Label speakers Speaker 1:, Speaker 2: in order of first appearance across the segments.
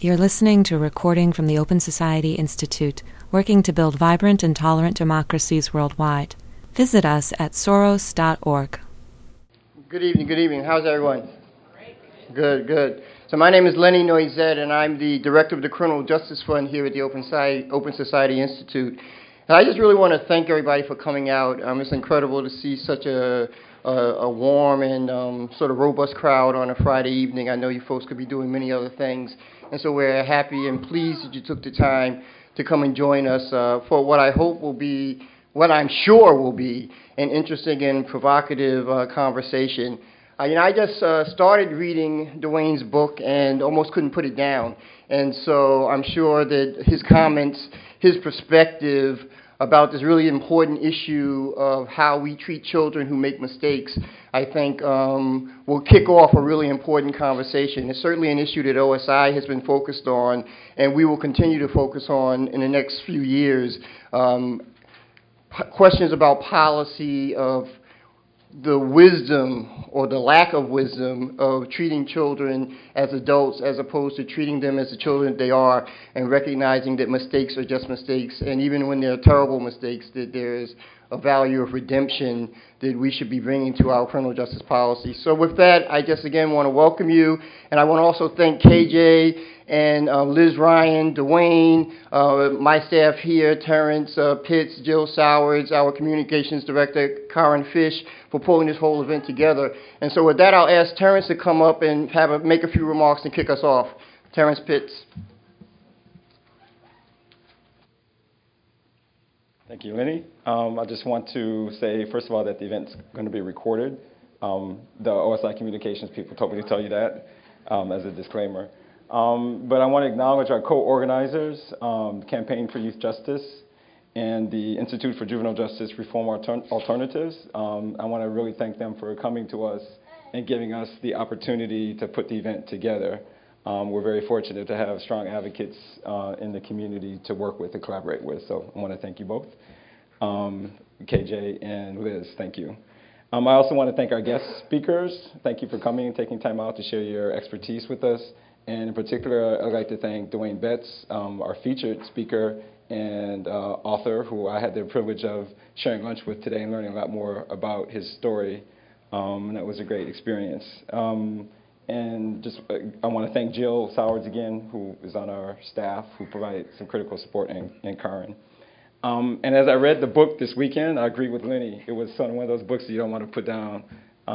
Speaker 1: You're listening to a recording from the Open Society Institute, working to build vibrant and tolerant democracies worldwide. Visit us at soros.org.
Speaker 2: Good evening. How's everyone? Great. Good. So my name is Lenny Noizet, and I'm the director of the Criminal Justice Fund here at the Open Society Institute. And I just really want to thank everybody for coming out. It's incredible to see such a warm and sort of robust crowd on a Friday evening. I know you folks could be doing many other things, and so we're happy and pleased that you took the time to come and join us for what I'm sure will be an interesting and provocative conversation. I just started reading Dwayne's book and almost couldn't put it down, and so I'm sure that his comments, his perspective about this really important issue of how we treat children who make mistakes, I think will kick off a really important conversation. It's certainly an issue that OSI has been focused on, and we will continue to focus on in the next few years. Questions about policy, of the wisdom or the lack of wisdom of treating children as adults as opposed to treating them as the children they are, and recognizing that mistakes are just mistakes, and even when they're terrible mistakes, that there is a value of redemption that we should be bringing to our criminal justice policy. So with that, I just again want to welcome you, and I want to also thank KJ and Liz Ryan, Dwayne, my staff here, Terrence Pitts, Jill Sowards, our communications director, Karen Fish, for pulling this whole event together. And so with that, I'll ask Terrence to come up and make a few remarks and kick us off. Terrence Pitts.
Speaker 3: Thank you, Lenny. I just want to say, first of all, that the event's going to be recorded. The OSI communications people told me to tell you that as a disclaimer. But I want to acknowledge our co-organizers, the Campaign for Youth Justice and the Institute for Juvenile Justice Reform Alternatives. I want to really thank them for coming to us and giving us the opportunity to put the event together. We're very fortunate to have strong advocates in the community to work with and collaborate with. So I want to thank you both. KJ and Liz, thank you. I also want to thank our guest speakers. Thank you for coming and taking time out to share your expertise with us. And in particular, I'd like to thank Dwayne Betts, our featured speaker and author, who I had the privilege of sharing lunch with today and learning a lot more about his story. And that was a great experience. And just I want to thank Jill Sowards again, who is on our staff, who provided some critical support, and Karen. And as I read the book this weekend, I agree with Lenny. It was sort of one of those books that you don't want to put down.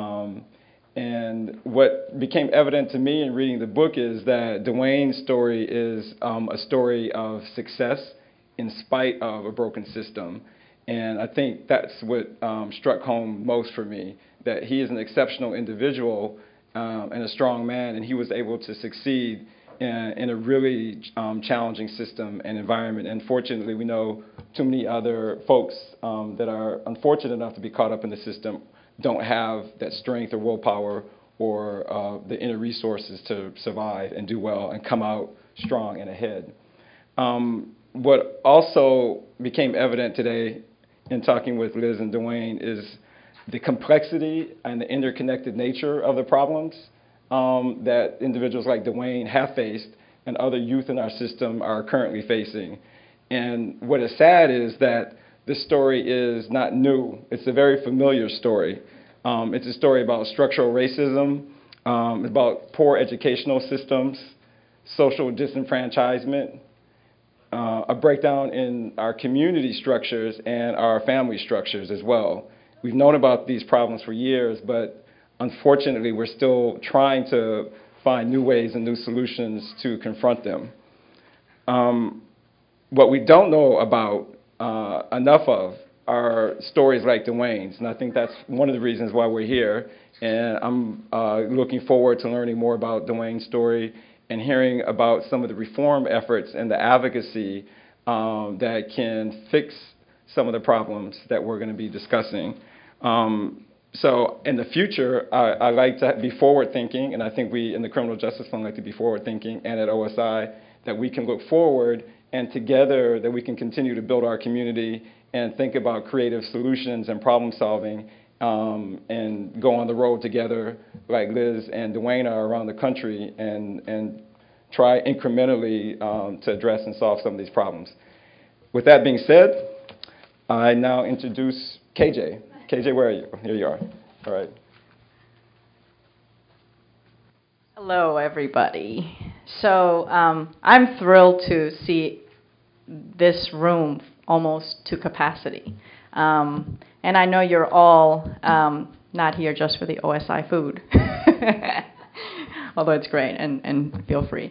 Speaker 3: And what became evident to me in reading the book is that Dwayne's story is a story of success in spite of a broken system. And I think that's what struck home most for me, that he is an exceptional individual and a strong man, and he was able to succeed in a really challenging system and environment. And fortunately, we know too many other folks that are unfortunate enough to be caught up in the system don't have that strength or willpower or the inner resources to survive and do well and come out strong and ahead. What also became evident today in talking with Liz and Dwayne is the complexity and the interconnected nature of the problems that individuals like Dwayne have faced and other youth in our system are currently facing. And what is sad is that this story is not new. It's a very familiar story. It's a story about structural racism, about poor educational systems, social disenfranchisement, a breakdown in our community structures and our family structures as well. We've known about these problems for years, but unfortunately, we're still trying to find new ways and new solutions to confront them. What we don't know about enough of are stories like Dwayne's, and I think that's one of the reasons why we're here. And I'm looking forward to learning more about Dwayne's story and hearing about some of the reform efforts and the advocacy that can fix some of the problems that we're going to be discussing. So in the future, I like to be forward-thinking, and I think we in the Criminal Justice Fund like to be forward-thinking, and at OSI, that we can look forward, and together that we can continue to build our community and think about creative solutions and problem solving, and go on the road together like Liz and Dwayne are around the country and try incrementally to address and solve some of these problems. With that being said, I now introduce KJ. KJ, where are you? Here you are. All right.
Speaker 4: Hello, everybody. So I'm thrilled to see this room almost to capacity. And I know you're all not here just for the OSI food, although it's great, and feel free.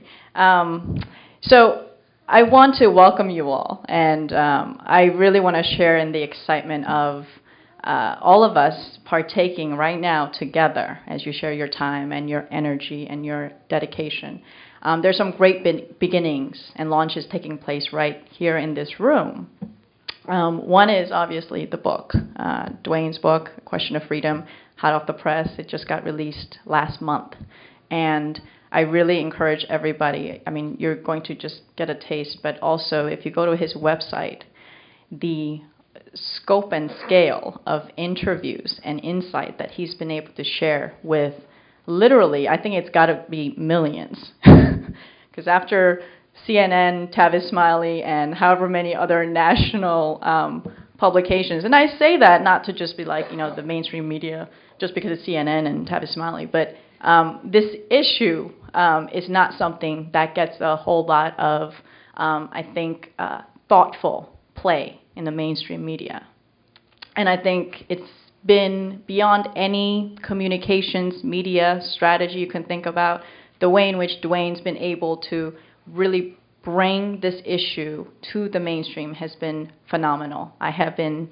Speaker 4: So I want to welcome you all, and I really want to share in the excitement of all of us partaking right now together as you share your time and your energy and your dedication. There's some great beginnings and launches taking place right here in this room. One is obviously the book, Dwayne's book, Question of Freedom, hot off the press. It just got released last month. And I really encourage everybody, I mean, you're going to just get a taste, but also if you go to his website, the scope and scale of interviews and insight that he's been able to share with literally, I think it's got to be millions. Because after CNN, Tavis Smiley, and however many other national publications, and I say that not to just be like, the mainstream media, just because it's CNN and Tavis Smiley, but this issue is not something that gets a whole lot of, I think, thoughtful play in the mainstream media. And I think it's been beyond any communications media strategy you can think about. The way in which Dwayne's been able to really bring this issue to the mainstream has been phenomenal. I have been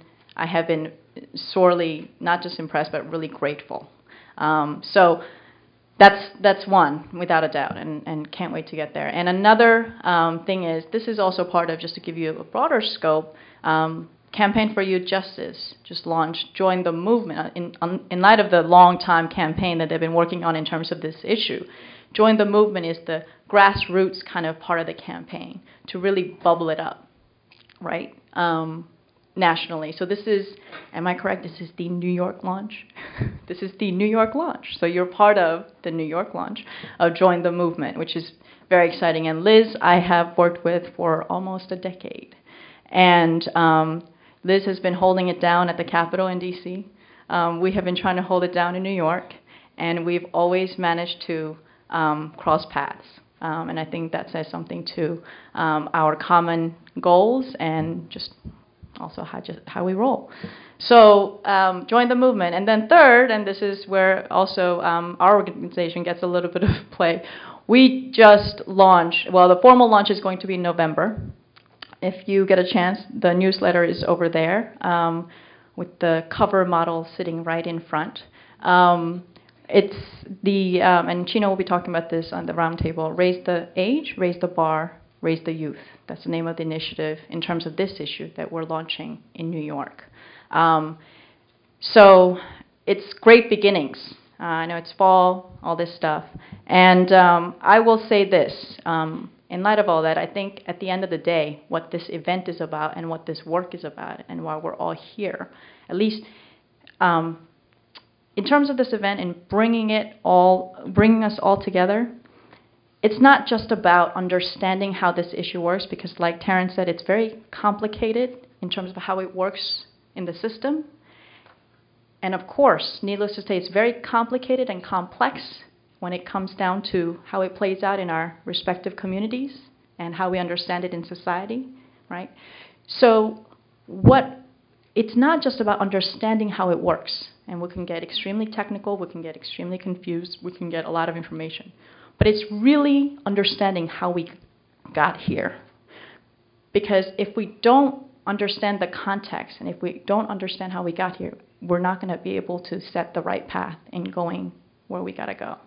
Speaker 4: sorely not just impressed, but really grateful. So that's one, without a doubt, and can't wait to get there. And another thing is, this is also part of, just to give you a broader scope, Campaign for Youth Justice just launched, Join the Movement, in light of the long-time campaign that they've been working on in terms of this issue. Join the Movement is the grassroots kind of part of the campaign to really bubble it up, right, nationally. So this is, am I correct, this is the New York launch? This is the New York launch. So you're part of the New York launch of Join the Movement, which is very exciting. And Liz, I have worked with for almost a decade. And Liz has been holding it down at the Capitol in D.C. We have been trying to hold it down in New York, and we've always managed to cross paths. And I think that says something to our common goals and just also how we roll. So join the movement. And then third, and this is where also our organization gets a little bit of play, we just launched, well, the formal launch is going to be in November. If you get a chance, the newsletter is over there with the cover model sitting right in front. It's the, and Chino will be talking about this on the roundtable, Raise the Age, Raise the Bar, Raise the Youth. That's the name of the initiative in terms of this issue that we're launching in New York. So it's great beginnings. I know it's fall, all this stuff. And I will say this. In light of all that, I think at the end of the day, what this event is about and what this work is about and why we're all here, at least in terms of this event and bringing us all together, it's not just about understanding how this issue works, because like Terrence said, it's very complicated in terms of how it works in the system. And of course, needless to say, it's very complicated and complex when it comes down to how it plays out in our respective communities and how we understand it in society, right? So it's not just about understanding how it works, and we can get extremely technical, we can get extremely confused, we can get a lot of information, but it's really understanding how we got here. Because if we don't understand the context, and if we don't understand how we got here, we're not going to be able to set the right path in going where we got to go.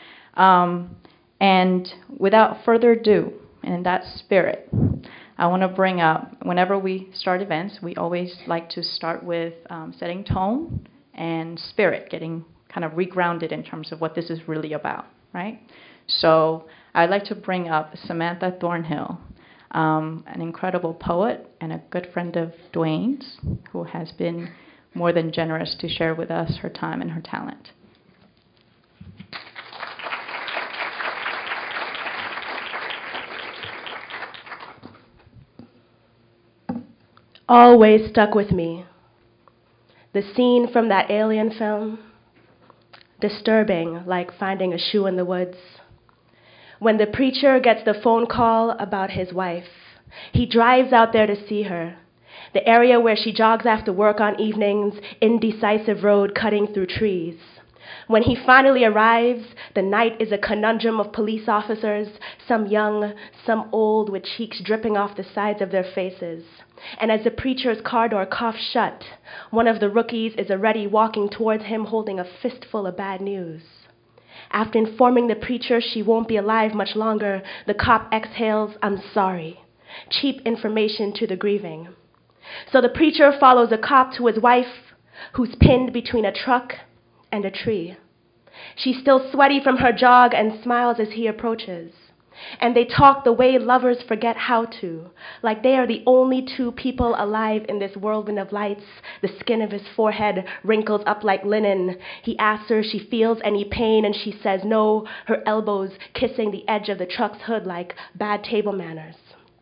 Speaker 4: And without further ado, and in that spirit, I want to bring up, whenever we start events, we always like to start with setting tone and spirit, getting kind of regrounded in terms of what this is really about, right? So I'd like to bring up Samantha Thornhill, an incredible poet and a good friend of Dwayne's, who has been more than generous to share with us her time and her talent.
Speaker 5: always stuck with me. The scene from that Alien film, disturbing like finding a shoe in the woods. When the preacher gets the phone call about his wife, he drives out there to see her. The area where she jogs after work on evenings, indecisive road cutting through trees. When he finally arrives, the night is a conundrum of police officers, some young, some old, with cheeks dripping off the sides of their faces. And as the preacher's car door coughs shut, one of the rookies is already walking towards him holding a fistful of bad news. After informing the preacher she won't be alive much longer, the cop exhales, "I'm sorry." Cheap information to the grieving. So the preacher follows the cop to his wife, who's pinned between a truck and a tree. She's still sweaty from her jog and smiles as he approaches. And they talk the way lovers forget how to, like they are the only two people alive in this whirlwind of lights. The skin of his forehead wrinkles up like linen. He asks her if she feels any pain, and she says no, her elbows kissing the edge of the truck's hood like bad table manners.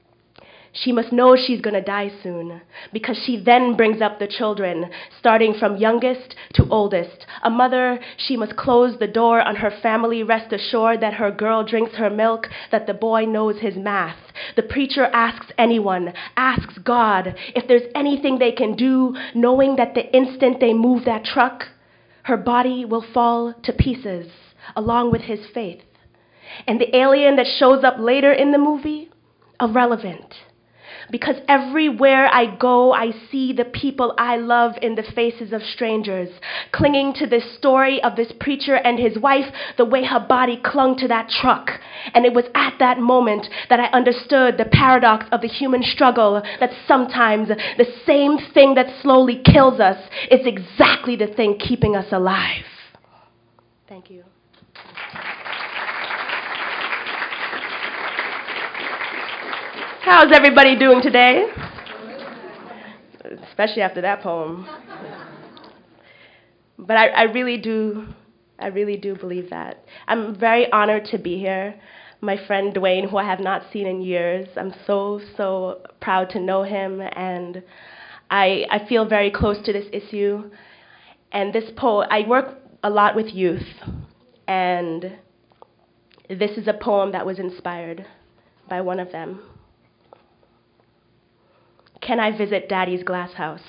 Speaker 5: She must know she's going to die soon, because she then brings up the children, starting from youngest to oldest. A mother, she must close the door on her family, rest assured that her girl drinks her milk, that the boy knows his math. The preacher asks anyone, asks God, if there's anything they can do, knowing that the instant they move that truck, her body will fall to pieces, along with his faith. And the alien that shows up later in the movie, irrelevant. Because everywhere I go, I see the people I love in the faces of strangers, clinging to this story of this preacher and his wife, the way her body clung to that truck. And it was at that moment that I understood the paradox of the human struggle, that sometimes the same thing that slowly kills us is exactly the thing keeping us alive. Thank you. How's everybody doing today? Especially after that poem. But I really do believe that. I'm very honored to be here. My friend Dwayne, who I have not seen in years, I'm so proud to know him, and I feel very close to this issue. And this poem, I work a lot with youth, and this is a poem that was inspired by one of them. Can I visit Daddy's glass house?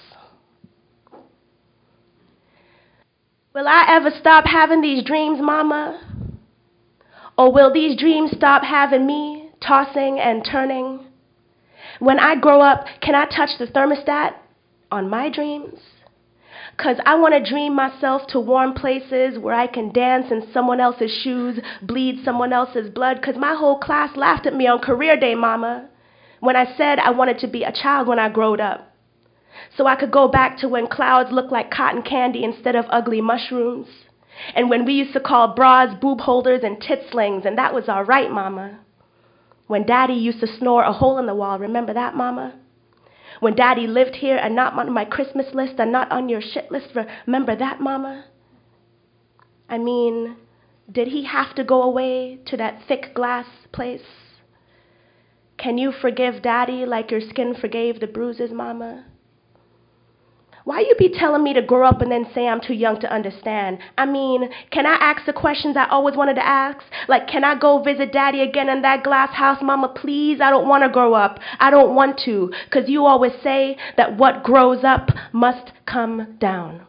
Speaker 5: Will I ever stop having these dreams, Mama? Or will these dreams stop having me, tossing and turning? When I grow up, can I touch the thermostat on my dreams? 'Cause I want to dream myself to warm places where I can dance in someone else's shoes, bleed someone else's blood, 'cause my whole class laughed at me on career day, Mama, when I said I wanted to be a child when I growed up. So I could go back to when clouds looked like cotton candy instead of ugly mushrooms. And when we used to call bras boob holders and tit slings, and that was all right, Mama. When Daddy used to snore a hole in the wall, remember that, Mama? When Daddy lived here and not on my Christmas list and not on your shit list, remember that, Mama? I mean, did he have to go away to that thick glass place? Can you forgive Daddy like your skin forgave the bruises, Mama? Why you be telling me to grow up and then say I'm too young to understand? I mean, can I ask the questions I always wanted to ask? Like, can I go visit Daddy again in that glass house? Mama, please, I don't want to grow up. I don't want to, 'cause you always say that what grows up must come down.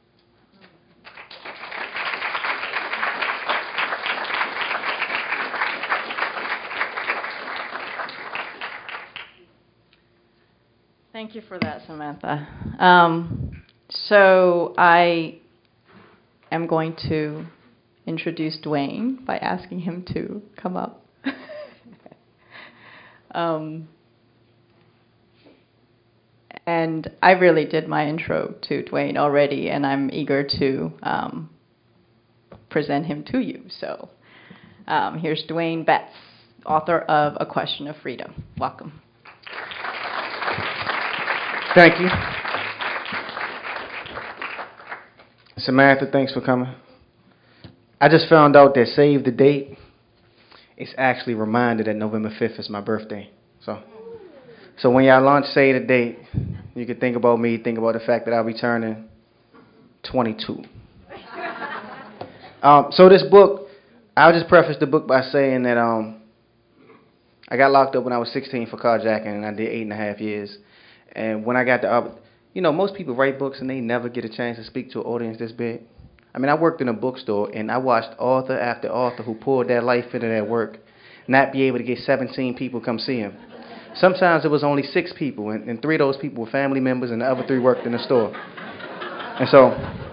Speaker 4: Thank you for that, Samantha. So I am going to introduce Dwayne by asking him to come up. And I really did my intro to Dwayne already, and I'm eager to present him to you. So here's Dwayne Betts, author of A Question of Freedom. Welcome.
Speaker 6: Thank you. Samantha, thanks for coming. I just found out that Save the Date is actually reminded that November 5th is my birthday. So So when y'all launch Say the Date, you can think about me, think about the fact that I'll be turning 22. So this book, I'll just preface the book by saying that I got locked up when I was 16 for carjacking, and I did 8.5 years. And when I got the, most people write books and they never get a chance to speak to an audience this big. I mean, I worked in a bookstore, and I watched author after author who poured their life into their work not be able to get 17 people come see him. Sometimes it was only 6 people, and 3 of those people were family members, and the other 3 worked in the store. And so,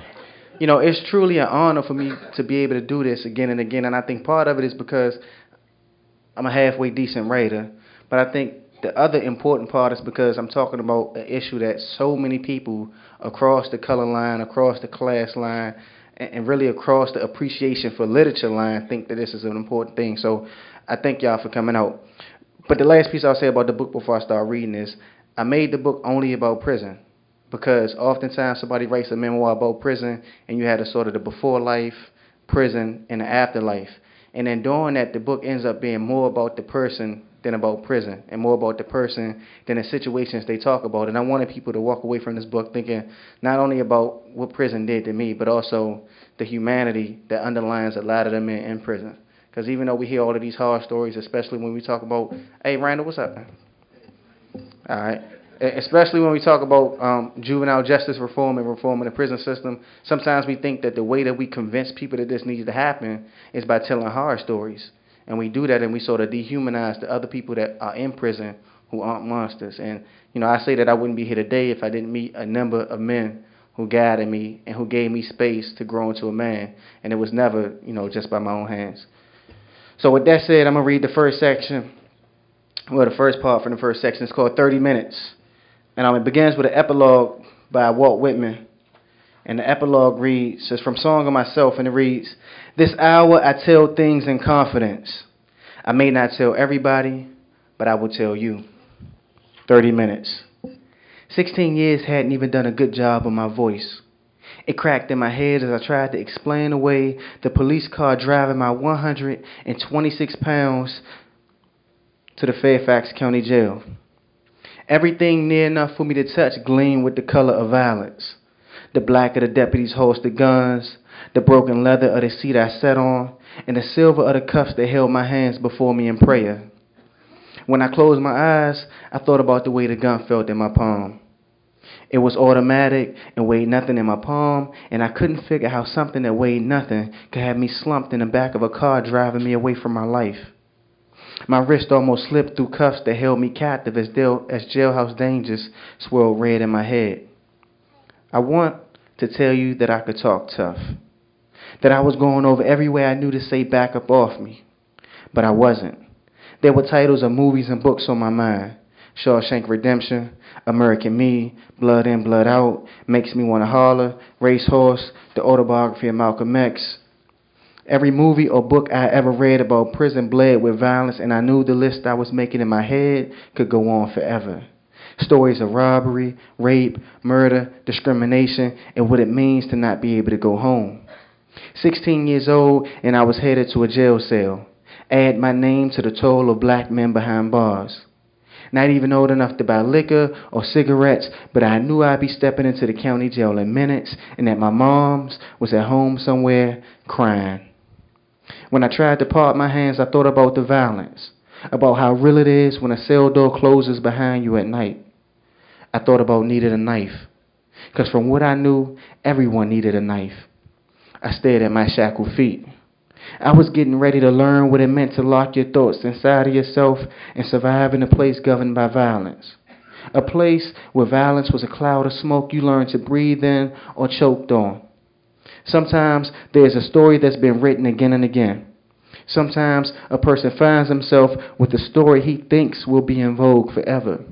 Speaker 6: it's truly an honor for me to be able to do this again and again, and I think part of it is because I'm a halfway decent writer, but I think the other important part is because I'm talking about an issue that so many people across the color line, across the class line, and really across the appreciation for literature line think that this is an important thing. So I thank y'all for coming out. But the last piece I'll say about the book before I start reading is I made the book only about prison because oftentimes somebody writes a memoir about prison and you had a sort of the before life, prison, and the afterlife. And then doing that, the book ends up being more about the person than about prison and more about the person than the situations they talk about. And I wanted people to walk away from this book thinking not only about what prison did to me, but also the humanity that underlines a lot of the men in prison. Because even though we hear all of these horror stories, especially when we talk about, hey, Randall, what's up, man? All right. Especially when we talk about juvenile justice reform and reform in the prison system, sometimes we think that the way that we convince people that this needs to happen is by telling horror stories. And we do that and we sort of dehumanize the other people that are in prison who aren't monsters. And, I say that I wouldn't be here today if I didn't meet a number of men who guided me and who gave me space to grow into a man. And it was never, just by my own hands. So with that said, I'm going to read the first section. Well, the first part from the first section is called 30 Minutes. And it begins with an epilogue by Walt Whitman. And the epilogue reads, it's from Song of Myself, and it reads, "This hour I tell things in confidence. I may not tell everybody, but I will tell you." 30 minutes. 16 years hadn't even done a good job on my voice. It cracked in my head as I tried to explain away the police car driving my 126 pounds to the Fairfax County Jail. Everything near enough for me to touch gleamed with the color of violence. The black of the deputy's holstered guns, the broken leather of the seat I sat on, and the silver of the cuffs that held my hands before me in prayer. When I closed my eyes, I thought about the way the gun felt in my palm. It was automatic and weighed nothing in my palm, and I couldn't figure how something that weighed nothing could have me slumped in the back of a car driving me away from my life. My wrist almost slipped through cuffs that held me captive as jailhouse dangers swirled red in my head. I want to tell you that I could talk tough, that I was going over every way I knew to say back up off me, but I wasn't. There were titles of movies and books on my mind. Shawshank Redemption, American Me, Blood In, Blood Out, Makes Me Wanna Holler, Racehorse, The Autobiography of Malcolm X. Every movie or book I ever read about prison bled with violence, and I knew the list I was making in my head could go on forever. Stories of robbery, rape, murder, discrimination, and what it means to not be able to go home. 16 years old, and I was headed to a jail cell. Add my name to the toll of black men behind bars. Not even old enough to buy liquor or cigarettes, but I knew I'd be stepping into the county jail in minutes, and that my mom's was at home somewhere crying. When I tried to part my hands, I thought about the violence, about how real it is when a cell door closes behind you at night. I thought about needing a knife, because from what I knew, everyone needed a knife. I stared at my shackled feet. I was getting ready to learn what it meant to lock your thoughts inside of yourself and survive in a place governed by violence. A place where violence was a cloud of smoke you learned to breathe in or choked on. Sometimes there's a story that's been written again and again. Sometimes a person finds himself with a story he thinks will be in vogue forever.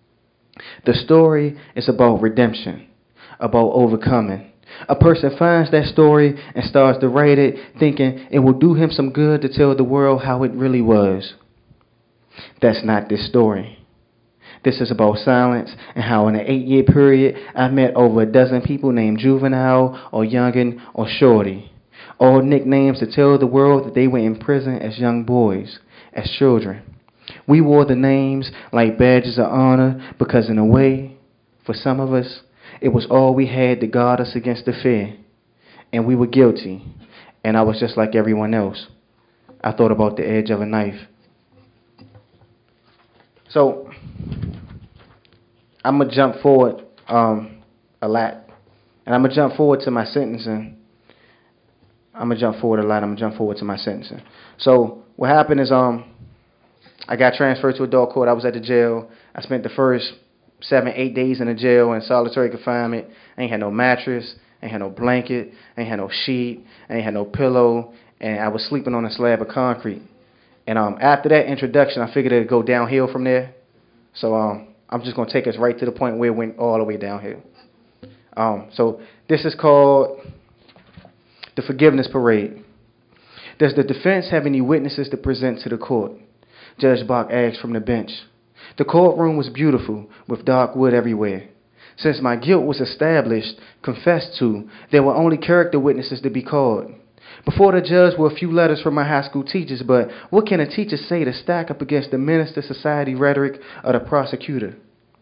Speaker 6: The story is about redemption, about overcoming. A person finds that story and starts to write it, thinking it will do him some good to tell the world how it really was. That's not this story. This is about silence and how in an 8-year period I met over a dozen people named Juvenile or Youngin or Shorty. All nicknames to tell the world that they were in prison as young boys, as children. We wore the names like badges of honor because in a way, for some of us, it was all we had to guard us against the fear. And we were guilty. And I was just like everyone else. I thought about the edge of a knife. So, I'm going to jump forward a lot. And I'm going to jump forward to my sentencing. So, what happened is I got transferred to adult court. I was at the jail. I spent the first 7-8 days in the jail in solitary confinement. I ain't had no mattress. I ain't had no blanket. I ain't had no sheet. I ain't had no pillow. And I was sleeping on a slab of concrete. And after that introduction, I figured it would go downhill from there. So I'm just going to take us right to the point where it went all the way downhill. So this is called the Forgiveness Parade. Does the defense have any witnesses to present to the court? Judge Bach asked from the bench. The courtroom was beautiful, with dark wood everywhere. Since my guilt was established, confessed to, there were only character witnesses to be called. Before the judge were a few letters from my high school teachers, but what can a teacher say to stack up against the minister society rhetoric of the prosecutor?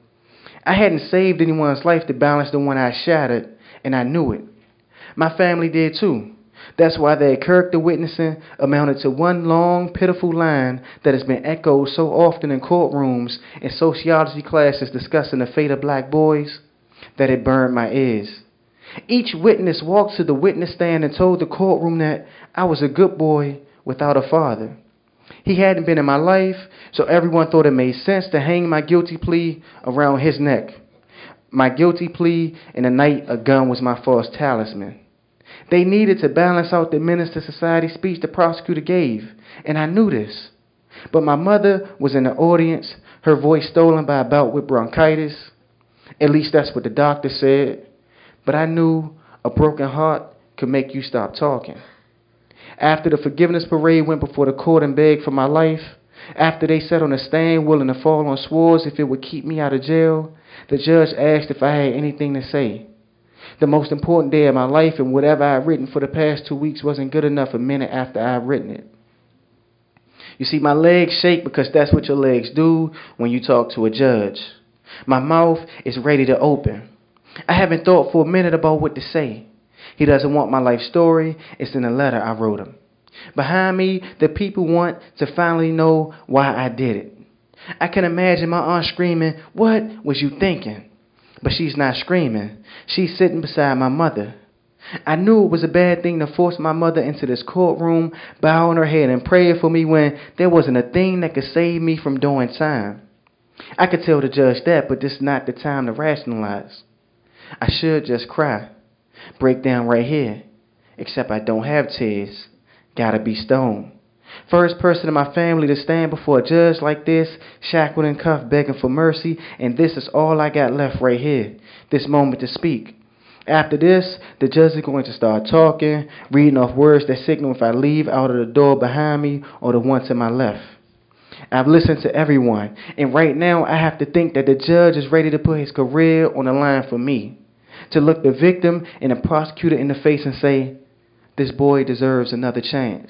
Speaker 6: I hadn't saved anyone's life to balance the one I shattered, and I knew it. My family did too. That's why their character witnessing amounted to one long, pitiful line that has been echoed so often in courtrooms and sociology classes discussing the fate of black boys that it burned my ears. Each witness walked to the witness stand and told the courtroom that I was a good boy without a father. He hadn't been in my life, so everyone thought it made sense to hang my guilty plea around his neck. My guilty plea in the night a gun was my false talisman. They needed to balance out the Minister Society speech the prosecutor gave, and I knew this. But my mother was in the audience, her voice stolen by a bout with bronchitis. At least that's what the doctor said. But I knew a broken heart could make you stop talking. After the forgiveness parade went before the court and begged for my life, after they sat on the stand willing to fall on swords if it would keep me out of jail, the judge asked if I had anything to say. The most important day of my life, and whatever I had written for the past 2 weeks wasn't good enough a minute after I had written it. You see, my legs shake because that's what your legs do when you talk to a judge. My mouth is ready to open. I haven't thought for a minute about what to say. He doesn't want my life story. It's in a letter I wrote him. Behind me, the people want to finally know why I did it. I can imagine my aunt screaming, "What was you thinking?" But she's not screaming. She's sitting beside my mother. I knew it was a bad thing to force my mother into this courtroom, bowing her head and praying for me when there wasn't a thing that could save me from doing time. I could tell the judge that, but this is not the time to rationalize. I should just cry, break down right here, except I don't have tears. Gotta be stoned. First person in my family to stand before a judge like this, shackled and cuffed, begging for mercy, and this is all I got left right here, this moment to speak. After this, the judge is going to start talking, reading off words that signal if I leave out of the door behind me or the one to my left. I've listened to everyone, and right now I have to think that the judge is ready to put his career on the line for me, to look the victim and the prosecutor in the face and say, this boy deserves another chance.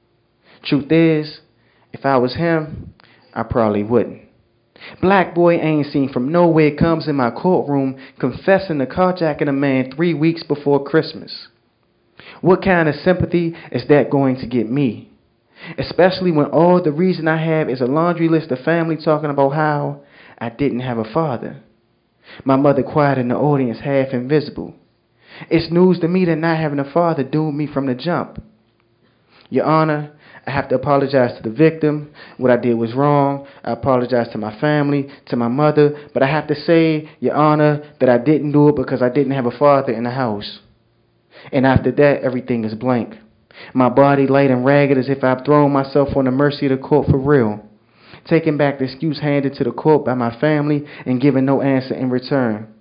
Speaker 6: Truth is, if I was him, I probably wouldn't. Black boy ain't seen from nowhere comes in my courtroom confessing to carjacking a man 3 weeks before Christmas. What kind of sympathy is that going to get me? Especially when all the reason I have is a laundry list of family talking about how I didn't have a father. My mother quiet in the audience, half invisible. It's news to me that not having a father doomed me from the jump. Your Honor, I have to apologize to the victim. What I did was wrong. I apologize to my family, to my mother. But I have to say, Your Honor, that I didn't do it because I didn't have a father in the house. And after that, everything is blank. My body light and ragged as if I've thrown myself on the mercy of the court for real. Taking back the excuse handed to the court by my family and giving no answer in return.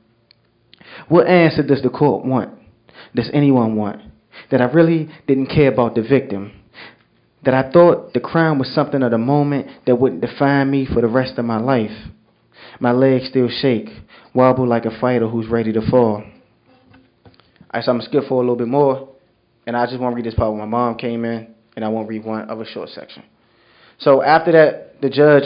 Speaker 6: What answer does the court want? Does anyone want? That I really didn't care about the victim. That I thought the crime was something of the moment that wouldn't define me for the rest of my life. My legs still shake, wobble like a fighter who's ready to fall. All right, so I'm going to skip forward a little bit more, and I just want to read this part where my mom came in, and I want to read one other short section. So after that, the judge,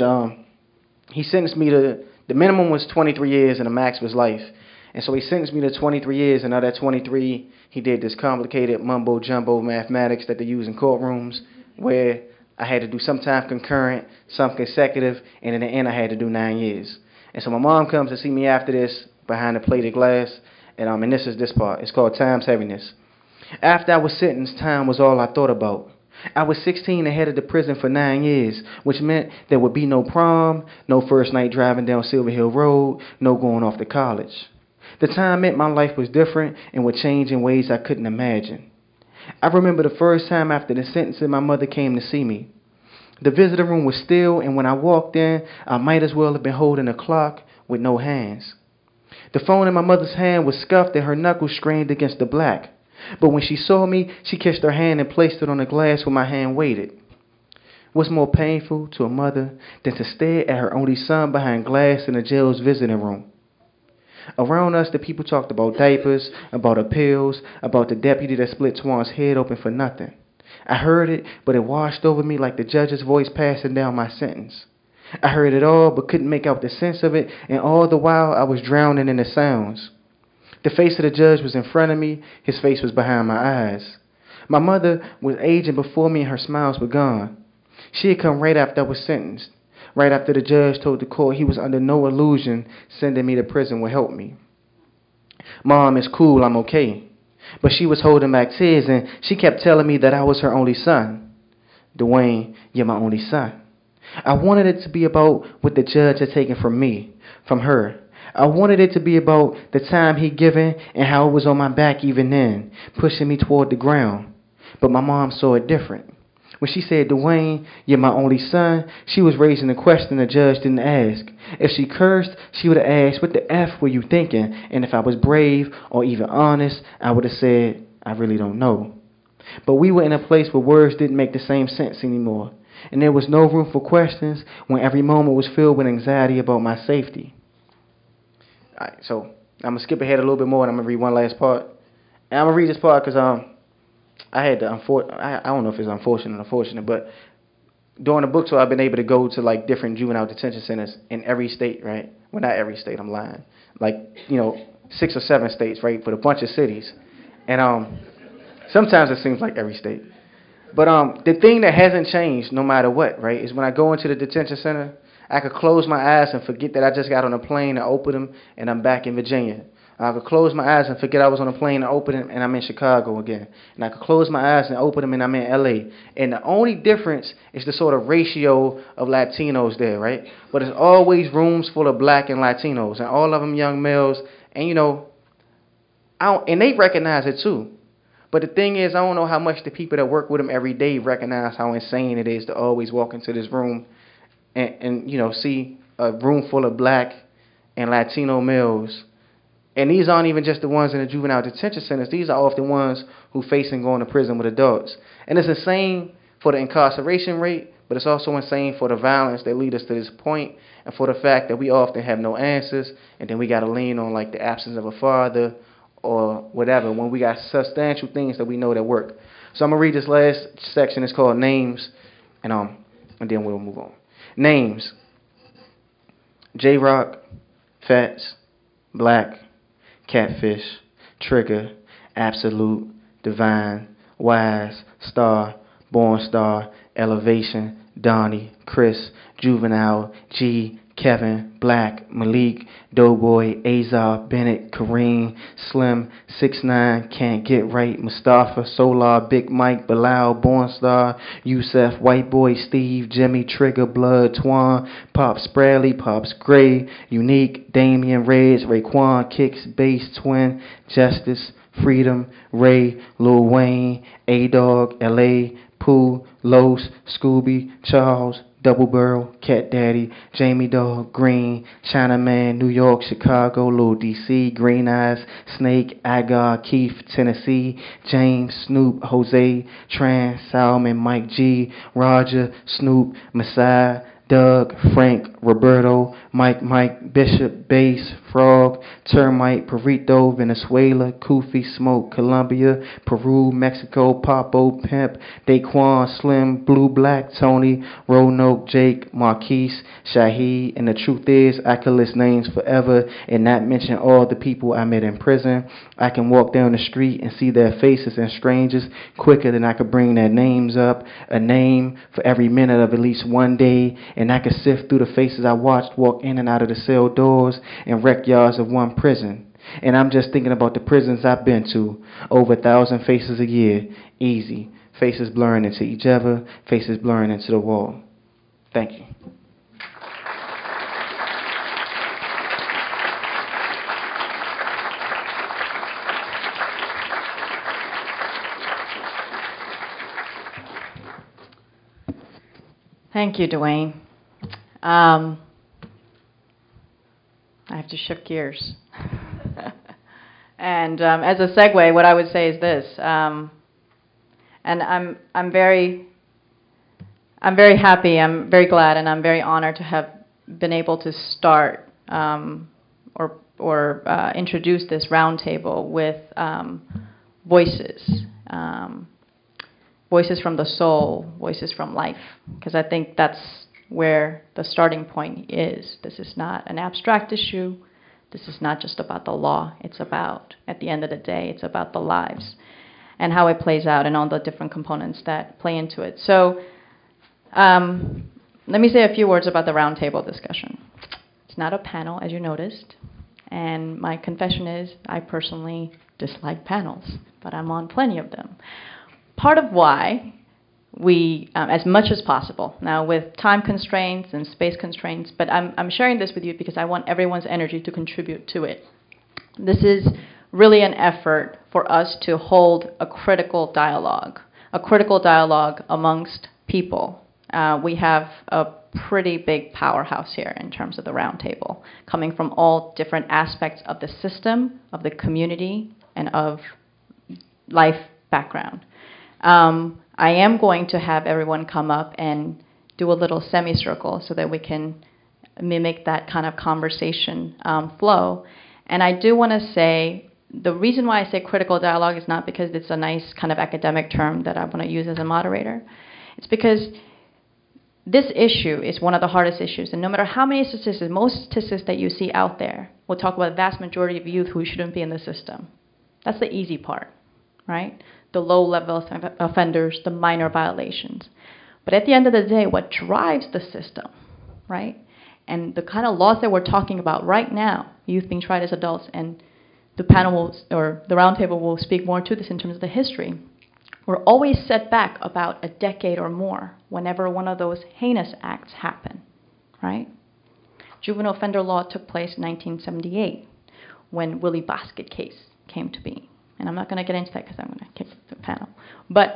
Speaker 6: he sentenced me to, the minimum was 23 years and the max was life. And so he sentenced me to 23 years, and out of that 23, he did this complicated mumbo-jumbo mathematics that they use in courtrooms where I had to do some time concurrent, some consecutive, and in the end I had to do 9 years. And so my mom comes to see me after this behind a plated glass, and this is this part. It's called Time's Heaviness. After I was sentenced, time was all I thought about. I was 16 and headed to prison for 9 years, which meant there would be no prom, no first night driving down Silver Hill Road, no going off to college. The time meant my life was different and would change in ways I couldn't imagine. I remember the first time after the sentencing my mother came to see me. The visitor room was still, and when I walked in, I might as well have been holding a clock with no hands. The phone in my mother's hand was scuffed and her knuckles strained against the black. But when she saw me, she kissed her hand and placed it on the glass where my hand waited. What's more painful to a mother than to stare at her only son behind glass in the jail's visiting room? Around us, the people talked about diapers, about appeals, about the deputy that split Twan's head open for nothing. I heard it, but it washed over me like the judge's voice passing down my sentence. I heard it all, but couldn't make out the sense of it, and all the while I was drowning in the sounds. The face of the judge was in front of me, his face was behind my eyes. My mother was aging before me and her smiles were gone. She had come right after I was sentenced. Right after the judge told the court he was under no illusion sending me to prison would help me. Mom, it's cool, I'm okay. But she was holding back tears and she kept telling me that I was her only son. Dwayne, you're my only son. I wanted it to be about what the judge had taken from me, from her. I wanted it to be about the time he'd given and how it was on my back even then, pushing me toward the ground. But my mom saw it different. When she said, Dwayne, you're my only son, she was raising a question the judge didn't ask. If she cursed, she would have asked, what the F were you thinking? And if I was brave or even honest, I would have said, I really don't know. But we were in a place where words didn't make the same sense anymore. And there was no room for questions when every moment was filled with anxiety about my safety. All right, so I'm going to skip ahead a little bit more and I'm going to read one last part. And I'm going to read this part because I had the I don't know if it's unfortunate, but during the book tour, I've been able to go to like different juvenile detention centers in every state, right? Well, not every state, I'm lying. Like, 6 or 7 states, right? For a bunch of cities. And sometimes it seems like every state. But the thing that hasn't changed no matter what, right, is when I go into the detention center, I could close my eyes and forget that I just got on a plane and open them and I'm back in Virginia. I could close my eyes and forget I was on a plane and open them and I'm in Chicago again. And I could close my eyes and open them and I'm in LA. And the only difference is the sort of ratio of Latinos there, right? But there's always rooms full of black and Latinos and all of them young males. And, and they recognize it too. But the thing is, I don't know how much the people that work with them every day recognize how insane it is to always walk into this room and see a room full of black and Latino males. And these aren't even just the ones in the juvenile detention centers. These are often ones who facing going to prison with adults. And it's insane for the incarceration rate, but it's also insane for the violence that lead us to this point and for the fact that we often have no answers and then we got to lean on like the absence of a father or whatever when we got substantial things that we know that work. So I'm going to read this last section. It's called Names, and then we'll move on. Names: J-Rock, Fats, Black, Catfish, Trigger, Absolute, Divine, Wise, Star, Born Star, Elevation, Donnie, Chris, Juvenile, G, Kevin, Black, Malik, Doughboy, Azar, Bennett, Kareem, Slim, 6ix9ine, Can't Get Right, Mustafa, Solar, Big Mike, Bilal, Born Star, Yusef, White Boy, Steve, Jimmy, Trigger, Blood, Twan, Pops Bradley, Pops Gray, Unique, Damian, Reds, Raekwon, Kicks, Bass, Twin, Justice, Freedom, Ray, Lil Wayne, A-Dog, L.A., Pooh, Los, Scooby, Charles, Double Barrel, Cat Daddy, Jamie Dog, Green, Chinaman, New York, Chicago, Lil DC, Green Eyes, Snake, Agar, Keith, Tennessee, James, Snoop, Jose, Trans, Salmon, Mike G, Roger, Snoop, Messiah, Doug, Frank, Roberto, Mike, Bishop, Bass, Frog, Termite, Perrito, Venezuela, Kufi, Smoke, Colombia, Peru, Mexico, Papo, Pimp, Daquan, Slim, Blue Black, Tony, Roanoke, Jake, Marquise, Shahid, and the truth is, I could list names forever and not mention all the people I met in prison. I can walk down the street and see their faces and strangers quicker than I could bring their names up, a name for every minute of at least one day, and I could sift through the faces I watched walk in and out of the cell doors and rec yards of one prison. And I'm just thinking about the prisons I've been to, over 1,000 faces a year, easy, faces blurring into each other, faces blurring into the wall. Thank you.
Speaker 4: Thank you, Dwayne. I have to shift gears. And as a segue, what I would say is this, and I'm very happy, I'm very glad, and I'm very honored to have been able to start or introduce this roundtable with voices. Voices from the soul, voices from life, because I think that's where the starting point is. This is not an abstract issue. This is not just about the law. It's about, at the end of the day, it's about the lives and how it plays out and all the different components that play into it. So let me say a few words about the roundtable discussion. It's not a panel, as you noticed, and my confession is I personally dislike panels, but I'm on plenty of them. Part of why we, as much as possible, now with time constraints and space constraints, but I'm sharing this with you because I want everyone's energy to contribute to it. This is really an effort for us to hold a critical dialogue amongst people. We have a pretty big powerhouse here in terms of the roundtable, coming from all different aspects of the system, of the community, and of life background. I am going to have everyone come up and do a little semicircle so that we can mimic that kind of conversation flow. And I do want to say, the reason why I say critical dialogue is not because it's a nice kind of academic term that I want to use as a moderator. It's because this issue is one of the hardest issues. And no matter how many statistics, most statistics that you see out there will talk about the vast majority of youth who shouldn't be in the system. That's the easy part, right? The low-level offenders, the minor violations. But at the end of the day, what drives the system, right, and the kind of laws that we're talking about right now, youth being tried as adults, and the panel will, or the roundtable will speak more to this in terms of the history, we're always set back about a decade or more whenever one of those heinous acts happen, right? Juvenile offender law took place in 1978 when Willie Basket case came to be. And I'm not going to get into that because I'm going to kick the panel. But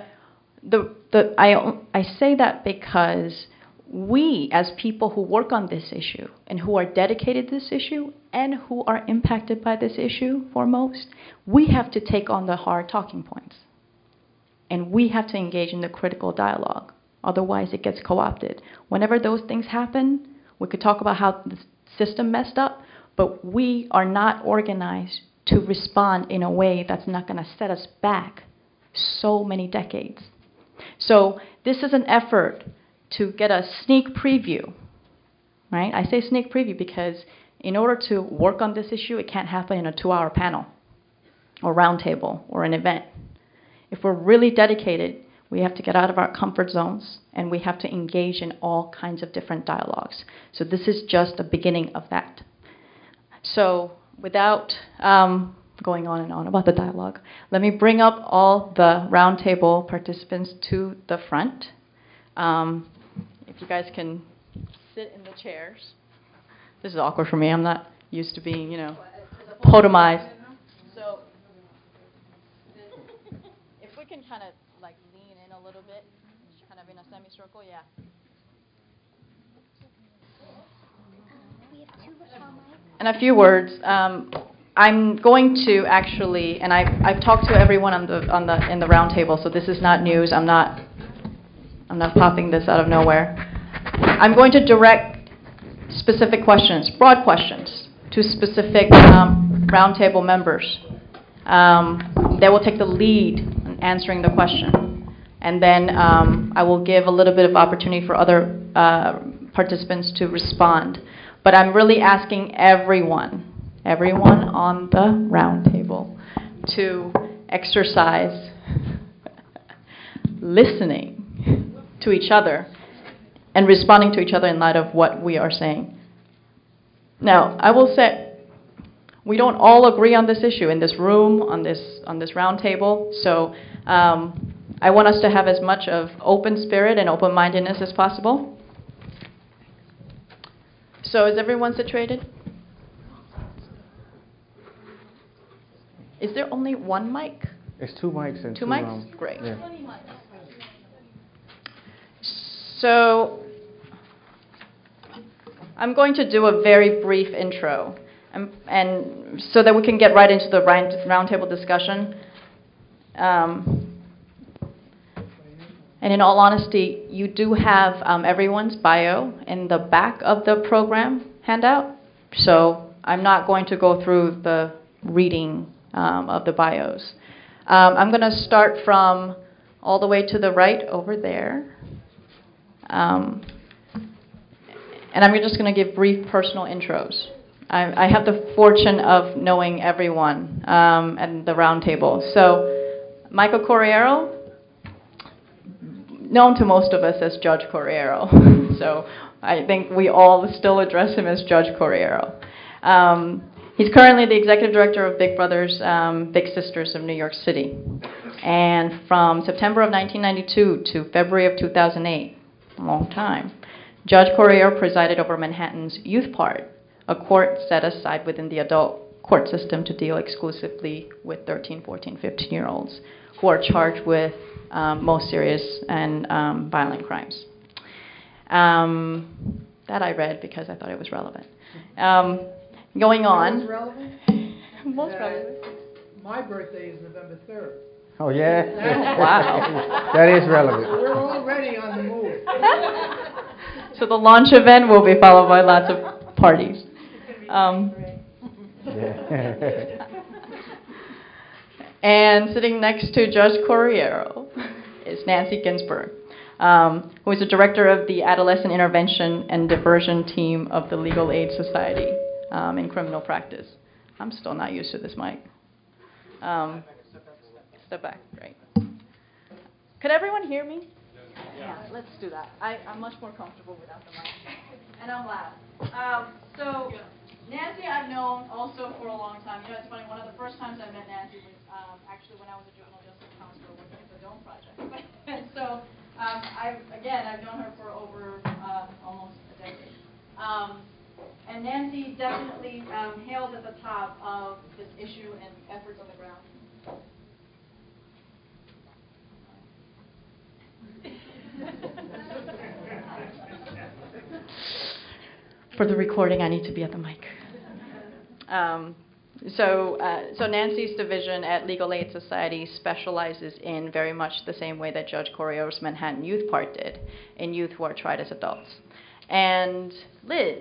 Speaker 4: I say that because we, as people who work on this issue and who are dedicated to this issue and who are impacted by this issue foremost, we have to take on the hard talking points. And we have to engage in the critical dialogue. Otherwise, it gets co-opted. Whenever those things happen, we could talk about how the system messed up, but we are not organized to respond in a way that's not going to set us back so many decades. So this is an effort to get a sneak preview, right? I say sneak preview because in order to work on this issue, it can't happen in a 2-hour panel or roundtable or an event. If we're really dedicated, we have to get out of our comfort zones and we have to engage in all kinds of different dialogues. So this is just the beginning of that. So without going on and on about the dialogue, let me bring up all the roundtable participants to the front. If you guys can sit in the chairs. This is awkward for me. I'm not used to being, podiumized. So if we can kind of like lean in a little bit, kind of in a semicircle, yeah. And a few words. I'm going to actually, and I've talked to everyone in the roundtable, so this is not news. I'm not popping this out of nowhere. I'm going to direct specific questions, broad questions, to specific roundtable members. They will take the lead in answering the question. And then I will give a little bit of opportunity for other participants to respond. But I'm really asking everyone on the roundtable to exercise listening to each other and responding to each other in light of what we are saying. Now, I will say, we don't all agree on this issue in this room, on this round table, so I want us to have as much of open spirit and open-mindedness as possible. So is everyone situated? Is there only one mic?
Speaker 6: It's 2 mics and
Speaker 4: Two mics? Great.
Speaker 6: Yeah.
Speaker 4: So I'm going to do a very brief intro, and so that we can get right into the roundtable discussion. And in all honesty, you do have everyone's bio in the back of the program handout, so I'm not going to go through the reading of the bios. I'm going to start from all the way to the right over there. And I'm just going to give brief personal intros. I have the fortune of knowing everyone at the round table. So Michael Corriero, known to most of us as Judge Corriero. So I think we all still address him as Judge Corriero. He's currently the executive director of Big Brothers Big Sisters of New York City. And from September of 1992 to February of 2008, a long time, Judge Corriero presided over Manhattan's Youth Part, a court set aside within the adult court system to deal exclusively with 13, 14, 15-year-olds who are charged with most serious and violent crimes. That I read because I thought it was relevant. Going on.
Speaker 7: Most relevant?
Speaker 4: Most relevant.
Speaker 7: My birthday is November 3rd.
Speaker 6: Oh, yeah?
Speaker 4: Wow.
Speaker 6: That is relevant.
Speaker 7: We're already on the move.
Speaker 4: So the launch event will be followed by lots of parties. And sitting next to Judge Corriero is Nancy Ginsburg, who is the director of the Adolescent Intervention and Diversion Team of the Legal Aid Society in criminal practice. I'm still not used to this mic. Step back, great. Could everyone hear me? Yeah, let's do that. I'm much more comfortable without the mic. And I'm loud. So Nancy I've known also for a long time. You know, it's funny, one of the first times I met Nancy was actually when I was a juvenile justice counselor working at the Dome Project. And so I've known her for over almost a decade. And Nancy definitely hails at the top of this issue and efforts on the ground. For the recording, I need to be at the mic. So Nancy's division at Legal Aid Society specializes in very much the same way that Judge Corriero's Manhattan Youth Part did, in youth who are tried as adults. And Liz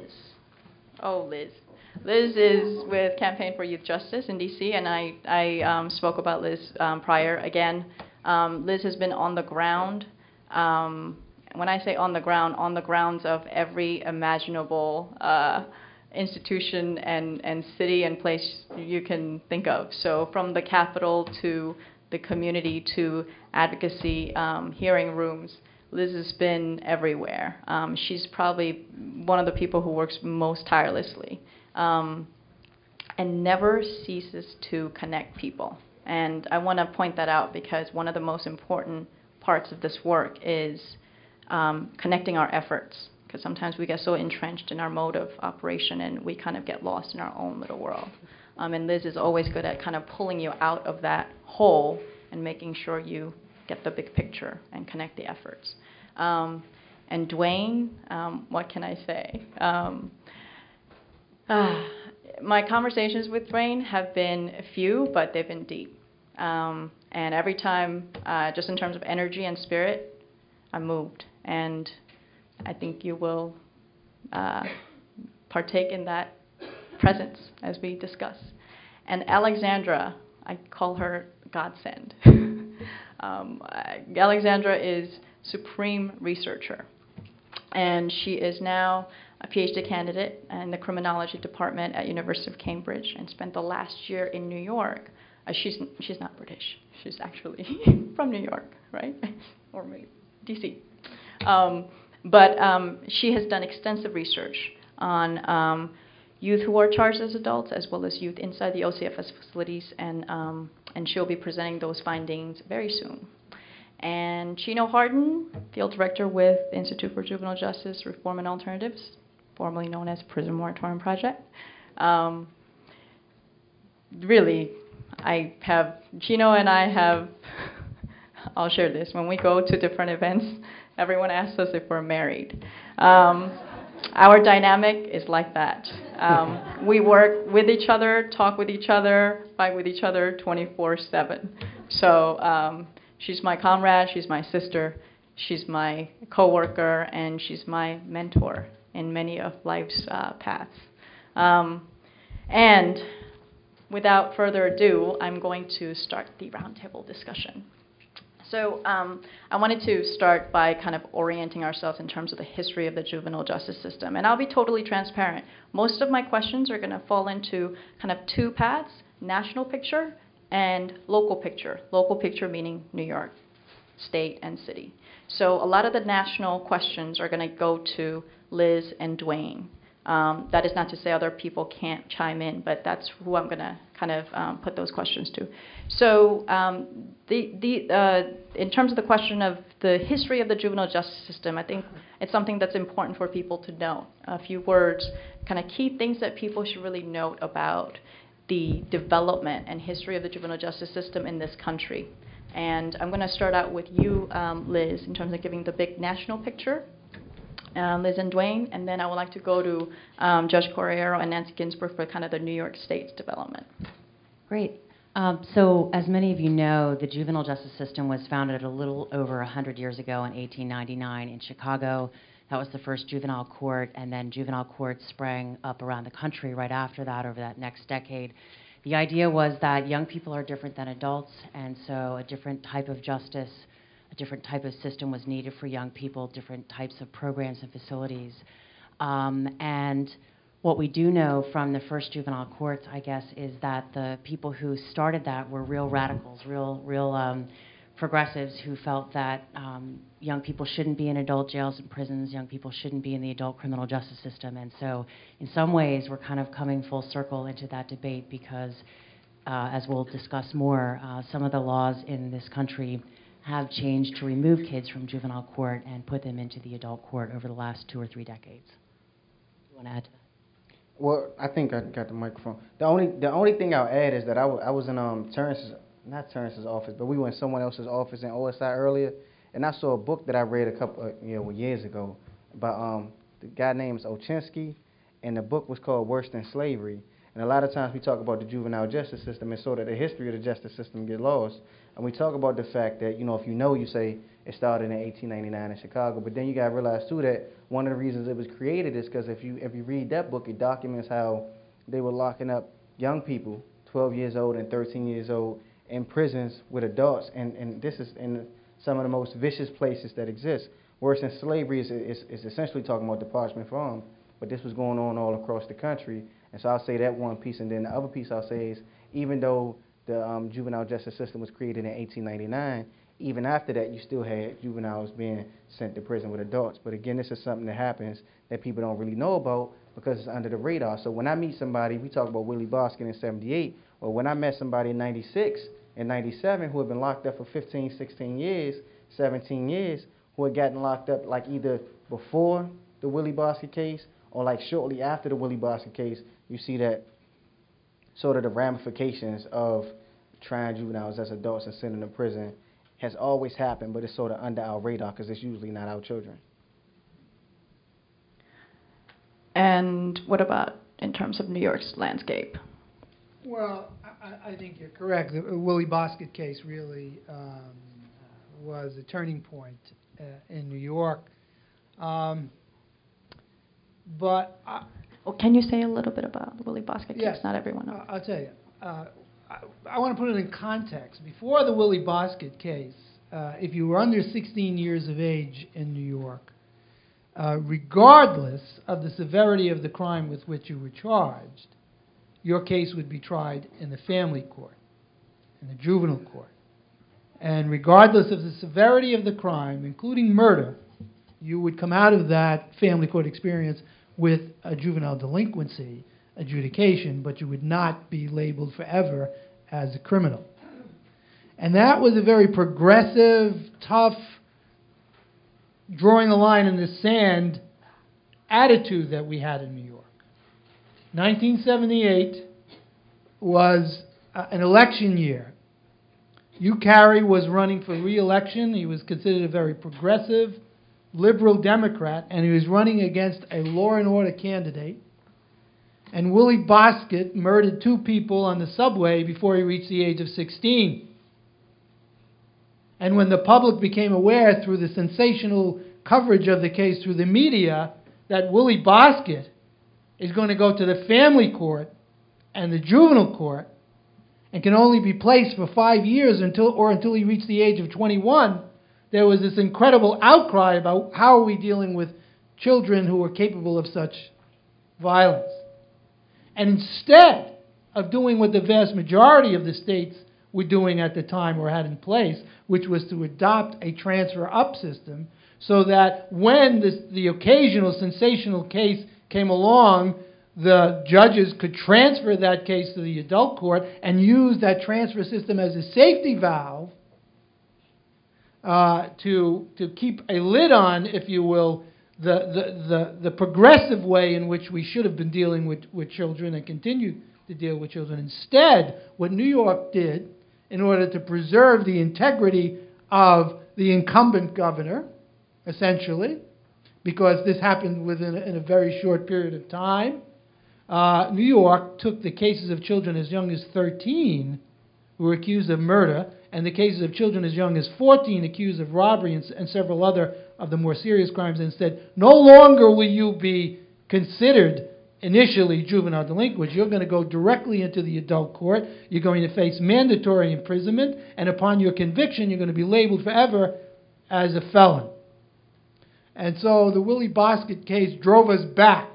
Speaker 4: is with Campaign for Youth Justice in D.C., and I spoke about Liz prior. Again, Liz has been on the ground. When I say on the grounds of every imaginable institution and city and place you can think of. So from the Capitol to the community to advocacy hearing rooms, Liz has been everywhere. She's probably one of the people who works most tirelessly and never ceases to connect people. And I want to point that out because one of the most important parts of this work is connecting our efforts, because sometimes we get so entrenched in our mode of operation and we kind of get lost in our own little world. And Liz is always good at kind of pulling you out of that hole and making sure you get the big picture and connect the efforts. And Dwayne, what can I say? My conversations with Dwayne have been few, but they've been deep. And every time, just in terms of energy and spirit, I'm moved. And I think you will partake in that presence as we discuss. And Alexandra, I call her godsend. Alexandra is supreme researcher, and she is now a PhD candidate in the criminology department at University of Cambridge, and spent the last year in New York. She's not British. She's actually from New York, right? Or maybe DC. But she has done extensive research on youth who are charged as adults, as well as youth inside the OCFS facilities, and she'll be presenting those findings very soon. And Chino Harden, field director with the Institute for Juvenile Justice Reform and Alternatives, formerly known as Prison Moratorium Project. Really, Chino and I have, I'll share this, when we go to different events, everyone asks us if we're married. Our dynamic is like that. We work with each other, talk with each other, fight with each other 24/7. So she's my comrade, she's my sister, she's my coworker, and she's my mentor in many of life's paths. And without further ado, I'm going to start the roundtable discussion. So I wanted to start by kind of orienting ourselves in terms of the history of the juvenile justice system. And I'll be totally transparent. Most of my questions are going to fall into kind of two paths: national picture and local picture. Local picture meaning New York, state, and city. So a lot of the national questions are going to go to Liz and Dwayne. That is not to say other people can't chime in, but that's who I'm going to kind of put those questions to. So in terms of the question of the history of the juvenile justice system, I think it's something that's important for people to know. A few words, kind of key things that people should really note about the development and history of the juvenile justice system in this country. And I'm going to start out with you, Liz, in terms of giving the big national picture. Liz and Dwayne, and then I would like to go to Judge Corriero and Nancy Ginsburg for kind of the New York State's development.
Speaker 8: Great. So as many of you know, the juvenile justice system was founded a little over 100 years ago in 1899 in Chicago. That was the first juvenile court, and then juvenile courts sprang up around the country right after that, over that next decade. The idea was that young people are different than adults, and so a different type of justice, a different type of system was needed for young people, different types of programs and facilities. And what we do know from the first juvenile courts, I guess, is that the people who started that were real radicals, real progressives who felt that young people shouldn't be in adult jails and prisons, young people shouldn't be in the adult criminal justice system. And so in some ways, we're kind of coming full circle into that debate because, as we'll discuss more, some of the laws in this country have changed to remove kids from juvenile court and put them into the adult court over the last 2 or 3 decades. You want to add to that?
Speaker 6: Well, I think I got the microphone. The only thing I'll add is that I was in not Terrence's office, but we were in someone else's office in OSI earlier, and I saw a book that I read a couple years ago by the guy named Ochinsky, and the book was called Worse Than Slavery. And a lot of times we talk about the juvenile justice system, and so that the history of the justice system get lost. And we talk about the fact that, if you say it started in 1899 in Chicago, but then you got to realize, too, that one of the reasons it was created is because if you read that book, it documents how they were locking up young people, 12 years old and 13 years old, in prisons with adults. And this is in some of the most vicious places that exist. Worse than slavery is essentially talking about the Parchment Farm, but this was going on all across the country. And so I'll say that one piece, and then the other piece I'll say is, even though the juvenile justice system was created in 1899, even after that, you still had juveniles being sent to prison with adults. But again, this is something that happens that people don't really know about because it's under the radar. So when I meet somebody, we talk about Willie Boskin in 78, or when I met somebody in 96 and 97 who had been locked up for 15, 16 years, 17 years, who had gotten locked up like either before the Willie Boskin case or like shortly after the Willie Boskin case, you see that sort of the ramifications of trying juveniles as adults and sending them to prison has always happened, but it's sort of under our radar because it's usually not our children.
Speaker 4: And what about in terms of New York's landscape?
Speaker 7: Well, I think you're correct. The Willie Boskin case really was a turning point in New York. But
Speaker 4: Well, can you say a little bit about the Willie Bosket case?
Speaker 7: Yes.
Speaker 4: Not everyone knows.
Speaker 7: I'll tell you. I want to put it in context. Before the Willie Bosket case, if you were under 16 years of age in New York, regardless of the severity of the crime with which you were charged, your case would be tried in the family court, in the juvenile court. And regardless of the severity of the crime, including murder, you would come out of that family court experience with a juvenile delinquency adjudication, but you would not be labeled forever as a criminal. And that was a very progressive, tough, drawing the line in the sand attitude that we had in New York. 1978 was an election year. Hugh Carey was running for re-election. He was considered a very progressive, liberal Democrat, and he was running against a law and order candidate. And Willie Bosket murdered 2 people on the subway before he reached the age of 16. And when the public became aware through the sensational coverage of the case through the media that Willie Bosket is going to go to the family court and the juvenile court and can only be placed for 5 years until he reached the age of 21, there was this incredible outcry about how are we dealing with children who are capable of such violence. And instead of doing what the vast majority of the states were doing at the time or had in place, which was to adopt a transfer-up system so that when the occasional sensational case came along, the judges could transfer that case to the adult court and use that transfer system as a safety valve to keep a lid on, if you will, the progressive way in which we should have been dealing with children and continue to deal with children. Instead, what New York did, in order to preserve the integrity of the incumbent governor, essentially, because this happened in a very short period of time, New York took the cases of children as young as 13 who were accused of murder, and the cases of children as young as 14 accused of robbery and several other of the more serious crimes, and said, no longer will you be considered initially juvenile delinquents. You're going to go directly into the adult court. You're going to face mandatory imprisonment, and upon your conviction, you're going to be labeled forever as a felon. And so the Willie Bosket case drove us back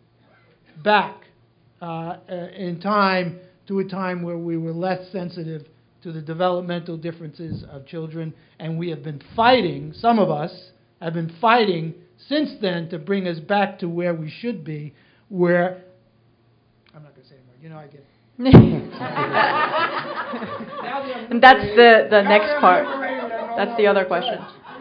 Speaker 7: in time to a time where we were less sensitive to the developmental differences of children, and we have been fighting, some of us have been fighting since then to bring us back to where we should be, where, I'm not going to say anymore, you know I get it.
Speaker 4: And that's the next part. That's the other question.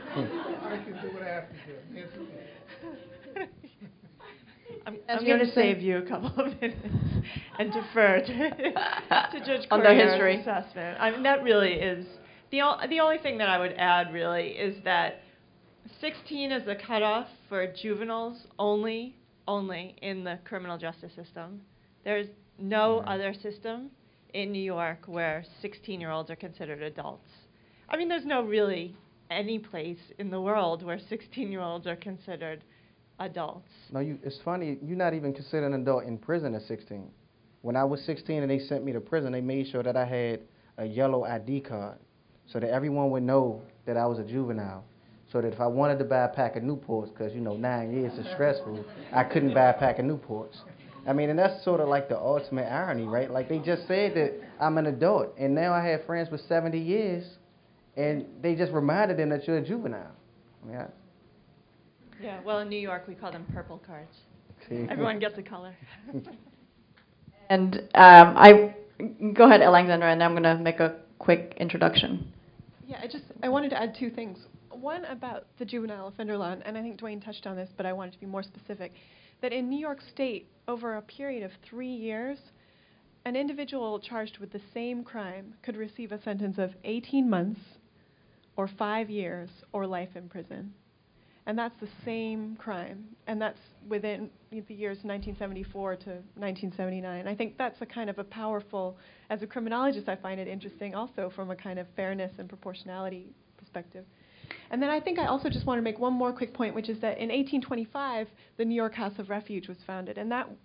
Speaker 9: I'm going to save you a couple of minutes and defer to Judge
Speaker 4: on the history
Speaker 9: assessment. I mean, that really is the only thing that I would add. Really, is that 16 is the cutoff for juveniles only in the criminal justice system. There's no other system in New York where 16-year-olds are considered adults. I mean, there's no really any place in the world where 16-year-olds are considered adults.
Speaker 6: No, it's funny, you're not even considered an adult in prison at 16. When I was 16 and they sent me to prison, they made sure that I had a yellow ID card so that everyone would know that I was a juvenile. So that if I wanted to buy a pack of Newports, because, 9 years is stressful, I couldn't buy a pack of Newports. I mean, and that's sort of like the ultimate irony, right? Like, they just said that I'm an adult, and now I have friends with 70 years, and they just reminded them that you're a juvenile. I mean,
Speaker 9: yeah, well, in New York, we call them purple cards.
Speaker 6: See?
Speaker 9: Everyone gets a color.
Speaker 4: And go ahead, Alexandra, and I'm going to make a quick introduction.
Speaker 10: Yeah, I wanted to add 2 things. One about the juvenile offender law, and I think Dwayne touched on this, but I wanted to be more specific, that in New York State, over a period of 3 years, an individual charged with the same crime could receive a sentence of 18 months or 5 years or life in prison. And that's the same crime, and that's within the years 1974 to 1979. I think that's a kind of a powerful, as a criminologist, I find it interesting also from a kind of fairness and proportionality perspective. And then I think I also just want to make one more quick point, which is that in 1825, the New York House of Refuge was founded, and that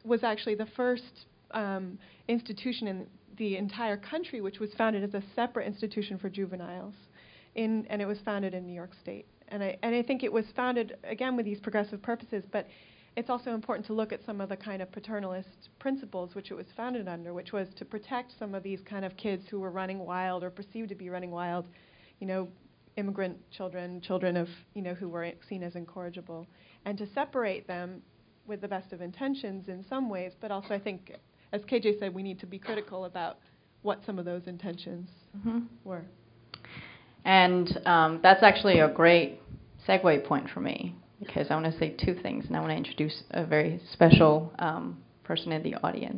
Speaker 10: was actually the first institution in the entire country which was founded as a separate institution for juveniles, and it was founded in New York State. And I think it was founded, again, with these progressive purposes, but it's also important to look at some of the kind of paternalist principles which it was founded under, which was to protect some of these kind of kids who were running wild or perceived to be running wild, immigrant children, children of, who were seen as incorrigible, and to separate them with the best of intentions in some ways, but also I think, as KJ said, we need to be critical about what some of those intentions were.
Speaker 4: And that's actually a great segue point for me, because I want to say two things, and I want to introduce a very special person in the audience.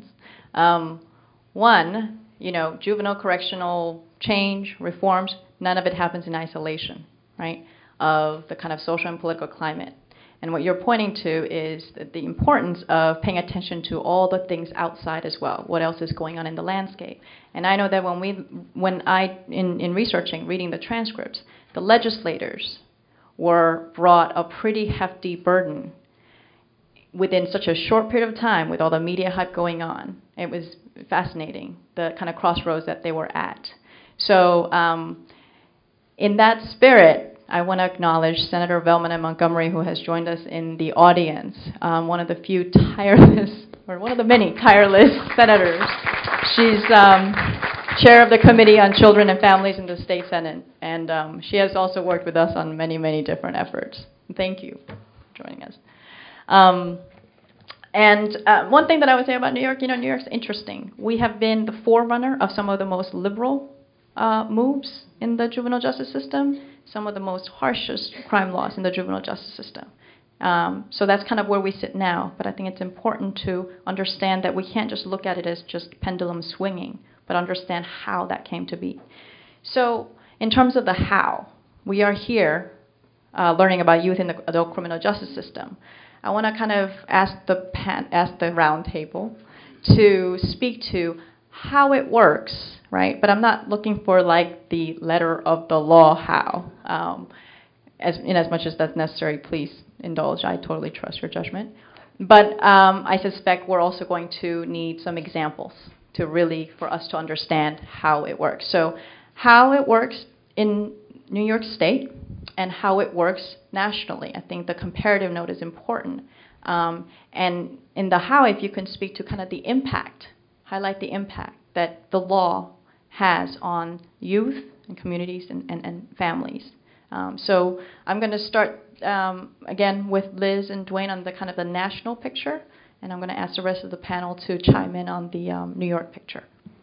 Speaker 4: One, juvenile correctional change, reforms, none of it happens in isolation, right, of the kind of social and political climate. And what you're pointing to is the importance of paying attention to all the things outside as well. What else is going on in the landscape? And I know that in researching, reading the transcripts, the legislators were brought a pretty hefty burden within such a short period of time with all the media hype going on. It was fascinating, the kind of crossroads that they were at. So in that spirit, I want to acknowledge Senator Veltman and Montgomery, who has joined us in the audience, one of the many tireless senators. She's chair of the Committee on Children and Families in the State Senate, and she has also worked with us on many, many different efforts. Thank you for joining us. And one thing that I would say about New York, New York's interesting. We have been the forerunner of some of the most liberal moves in the juvenile justice system, some of the most harshest crime laws in the juvenile justice system. So that's kind of where we sit now. But I think it's important to understand that we can't just look at it as just pendulum swinging, but understand how that came to be. So in terms of the how, we are here learning about youth in the adult criminal justice system. I want to kind of ask the round table to speak to how it works, right? But I'm not looking for like the letter of the law how. As much as that's necessary, please indulge. I totally trust your judgment. But I suspect we're also going to need some examples for us to understand how it works. So how it works in New York State and how it works nationally. I think the comparative note is important. And in the how, if you can speak to kind of the impact, highlight the impact that the law has on youth and communities and families. So I'm going to start again with Liz and Dwayne on the kind of the national picture, and I'm going to ask the rest of the panel to chime in on the New York picture.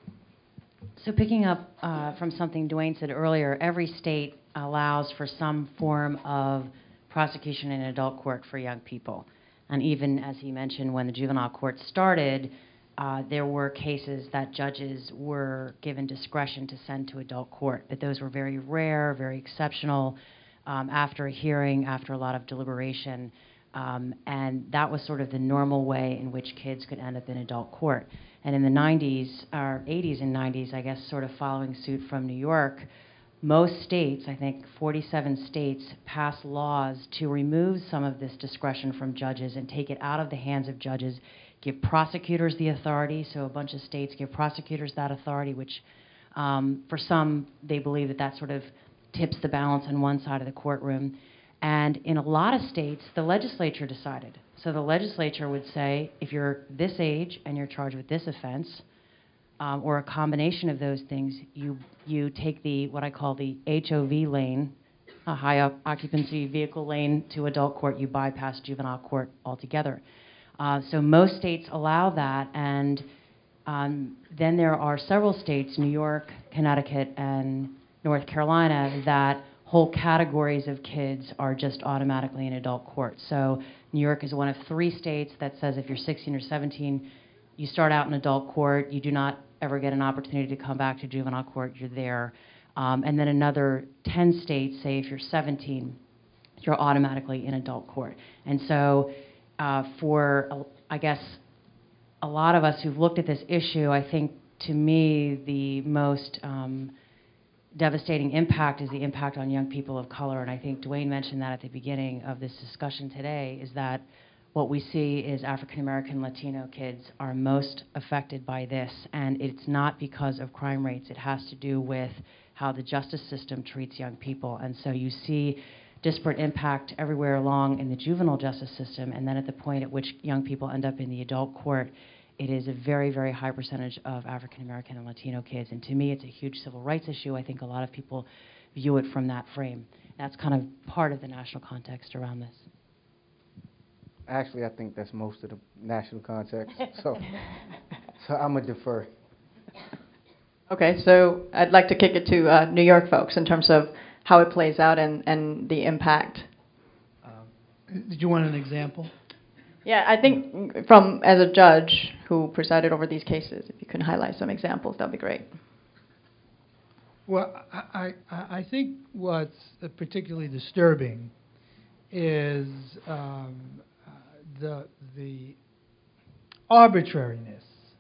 Speaker 8: So picking up from something Dwayne said earlier, every state allows for some form of prosecution in adult court for young people. And even as he mentioned, when the juvenile court started, there were cases that judges were given discretion to send to adult court, but those were very rare, very exceptional, after a hearing, after a lot of deliberation, and that was sort of the normal way in which kids could end up in adult court. And in the 90s, or 80s and 90s, I guess, sort of following suit from New York, most states, I think 47 states, passed laws to remove some of this discretion from judges and take it out of the hands of judges, give prosecutors the authority. So a bunch of states give prosecutors that authority, which for some, they believe that sort of tips the balance on one side of the courtroom. And in a lot of states, the legislature decided. So the legislature would say, if you're this age and you're charged with this offense, or a combination of those things, you take what I call the HOV lane, a high occupancy vehicle lane, to adult court. You bypass juvenile court altogether. So most states allow that, and then there are several states, New York, Connecticut, and North Carolina, that whole categories of kids are just automatically in adult court. So New York is one of 3 states that says if you're 16 or 17, you start out in adult court, you do not ever get an opportunity to come back to juvenile court, you're there. And then another 10 states say if you're 17, you're automatically in adult court. And so for, I guess, a lot of us who've looked at this issue, I think, to me, the most devastating impact is the impact on young people of color. And I think Dwayne mentioned that at the beginning of this discussion today, is that what we see is African American Latino kids are most affected by this, and it's not because of crime rates. It has to do with how the justice system treats young people. And so you see disparate impact everywhere along in the juvenile justice system, and then at the point at which young people end up in the adult court, it is a very, very high percentage of African American and Latino kids. And to me, it's a huge civil rights issue. I think a lot of people view it from that frame. That's kind of part of the national context around this.
Speaker 6: Actually, I think that's most of the national context. So I'm going to defer.
Speaker 4: Okay, so I'd like to kick it to New York folks in terms of how it plays out and the impact.
Speaker 7: Did you want an example?
Speaker 4: Yeah, I think as a judge who presided over these cases, if you can highlight some examples, that'd be great.
Speaker 7: Well, I think what's particularly disturbing is the arbitrariness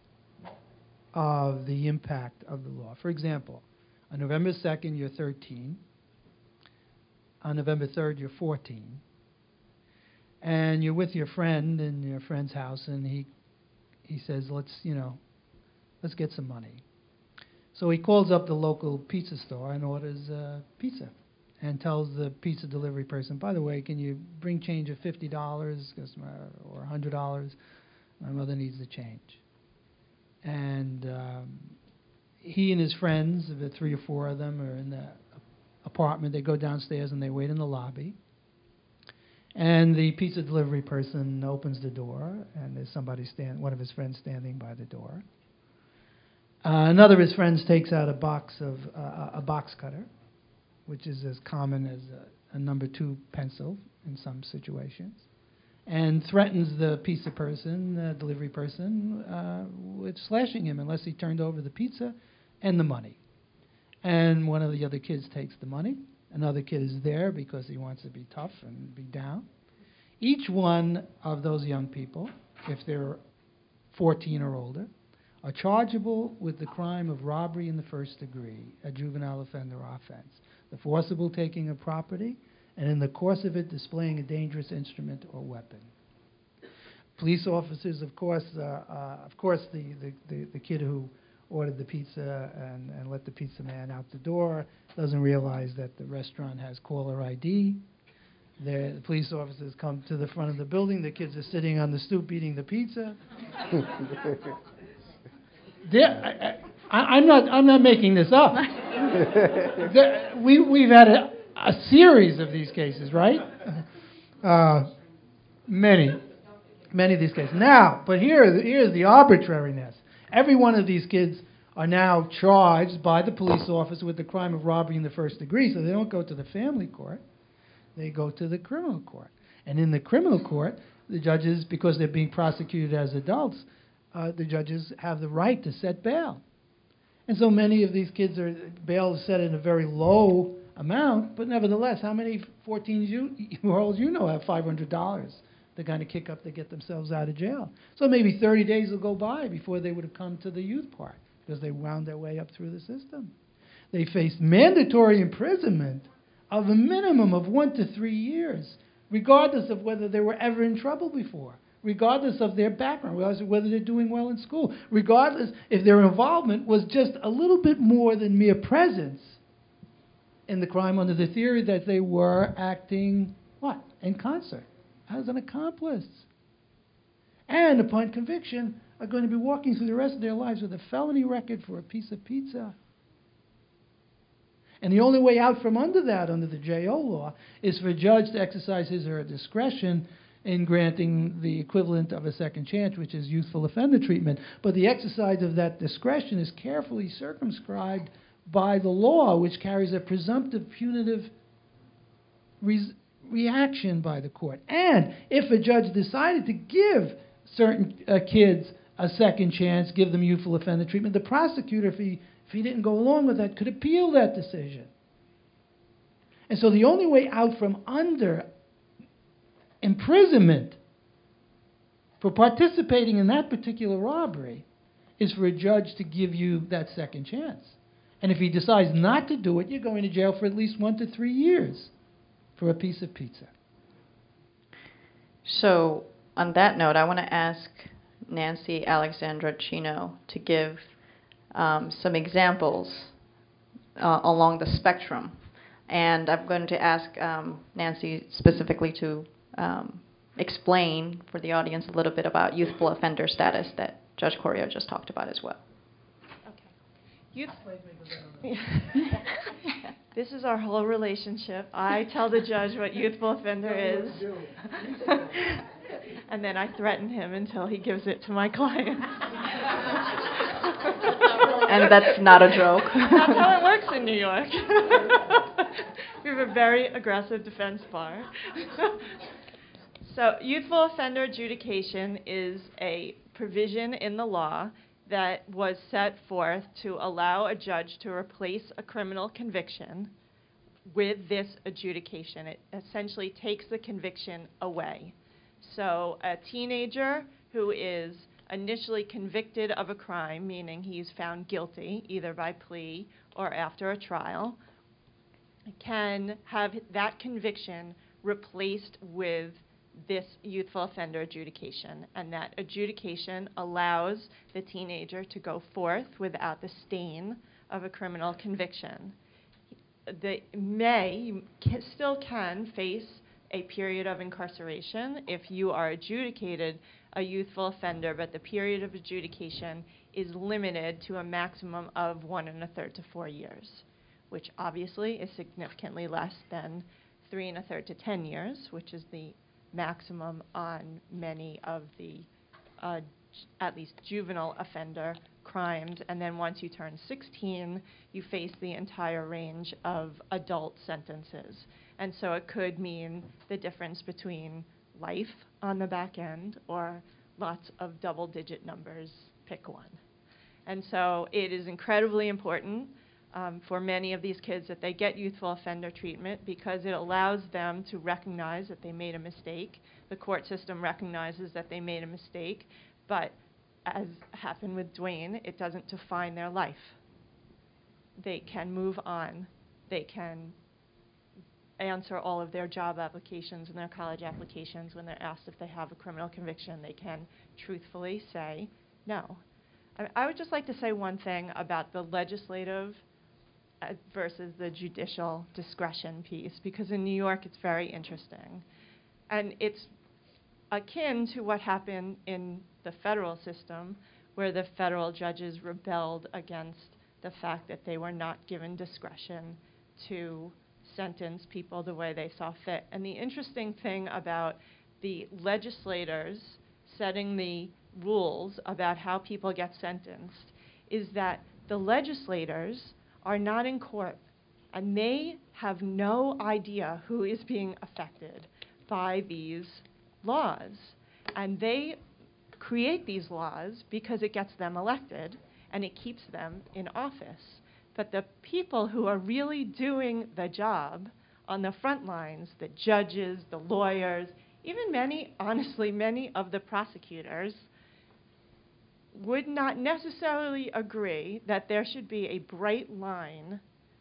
Speaker 7: of the impact of the law. For example, on November 2nd, you're 13. On November 3rd, you're 14. And you're with your friend in your friend's house, and he says, let's get some money. So he calls up the local pizza store and orders pizza and tells the pizza delivery person, by the way, can you bring change of $50 or $100? My mother needs the change. And he and his friends, the 3 or 4 of them, are in the apartment. They go downstairs and they wait in the lobby. And the pizza delivery person opens the door, and there's one of his friends standing by the door. Another of his friends takes out a box cutter, which is as common as a number 2 pencil in some situations, and threatens the pizza person, the delivery person, with slashing him unless he turned over the pizza and the money. And one of the other kids takes the money. Another kid is there because he wants to be tough and be down. Each one of those young people, if they're 14 or older, are chargeable with the crime of robbery in the first degree, a juvenile offender offense, the forcible taking of property, and in the course of it, displaying a dangerous instrument or weapon. Police officers, of course, the kid who ordered the pizza and let the pizza man out the door doesn't realize that the restaurant has caller ID. The police officers come to the front of the building. The kids are sitting on the stoop eating the pizza. I'm not making this up. We've had a series of these cases, right? Many of these cases. Now, but here's the arbitrariness. Every one of these kids are now charged by the police officer with the crime of robbery in the first degree, so they don't go to the family court. They go to the criminal court. And in the criminal court, the judges, because they're being prosecuted as adults, the judges have the right to set bail. And so many of these kids bail is set in a very low amount, but nevertheless, how many 14-year-olds you know have $500 to kind of kick up to get themselves out of jail? So maybe 30 days will go by before they would have come to the youth park because they wound their way up through the system. They faced mandatory imprisonment of a minimum of 1 to 3 years, regardless of whether they were ever in trouble before, regardless of their background, regardless of whether they're doing well in school, regardless if their involvement was just a little bit more than mere presence in the crime, under the theory that they were acting, in concert, as an accomplice. And upon conviction, are going to be walking through the rest of their lives with a felony record for a piece of pizza. And the only way out from under that, under the JO law, is for a judge to exercise his or her discretion in granting the equivalent of a second chance, which is youthful offender treatment. But the exercise of that discretion is carefully circumscribed by the law, which carries a presumptive punitive reaction by the court. And if a judge decided to give certain kids a second chance, give them youthful offender treatment, the prosecutor, if he didn't go along with that, could appeal that decision. And so the only way out from under imprisonment for participating in that particular robbery is for a judge to give you that second chance. And if he decides not to do it, you're going to jail for at least 1 to 3 years for a piece of pizza.
Speaker 4: So on that note, I want to ask Nancy Alexandra Chino to give some examples along the spectrum. And I'm going to ask Nancy specifically to explain for the audience a little bit about youthful offender status that Judge Corio just talked about as well.
Speaker 9: This is our whole relationship. I tell the judge what youthful offender is, and then I threaten him until he gives it to my client.
Speaker 4: And that's not a joke.
Speaker 9: That's how it works in New York. We have a very aggressive defense bar. So youthful offender adjudication is a provision in the law that was set forth to allow a judge to replace a criminal conviction with this adjudication. It essentially takes the conviction away. So a teenager who is initially convicted of a crime, meaning he's found guilty either by plea or after a trial, can have that conviction replaced with this youthful offender adjudication, and that adjudication allows the teenager to go forth without the stain of a criminal conviction. You still can face a period of incarceration if you are adjudicated a youthful offender, but the period of adjudication is limited to a maximum of 1 1/3 to 4 years, which obviously is significantly less than 3 1/3 to 10 years, which is the maximum on many of the at least juvenile offender crimes. And then once you turn 16, you face the entire range of adult sentences. And so it could mean the difference between life on the back end or lots of double-digit numbers, pick one. And so it is incredibly important for many of these kids that they get youthful offender treatment because it allows them to recognize that they made a mistake. The court system recognizes that they made a mistake, but as happened with Dwayne, it doesn't define their life. They can move on. They can answer all of their job applications and their college applications when they're asked if they have a criminal conviction. They can truthfully say no. I would just like to say one thing about the legislative versus the judicial discretion piece, because in New York it's very interesting. And it's akin to what happened in the federal system, where the federal judges rebelled against the fact that they were not given discretion to sentence people the way they saw fit. And the interesting thing about the legislators setting the rules about how people get sentenced is that the legislators are not in court, and they have no idea who is being affected by these laws. And they create these laws because it gets them elected and it keeps them in office. But the people who are really doing the job on the front lines, the judges, the lawyers, even many of the prosecutors, would not necessarily agree that there should be a bright line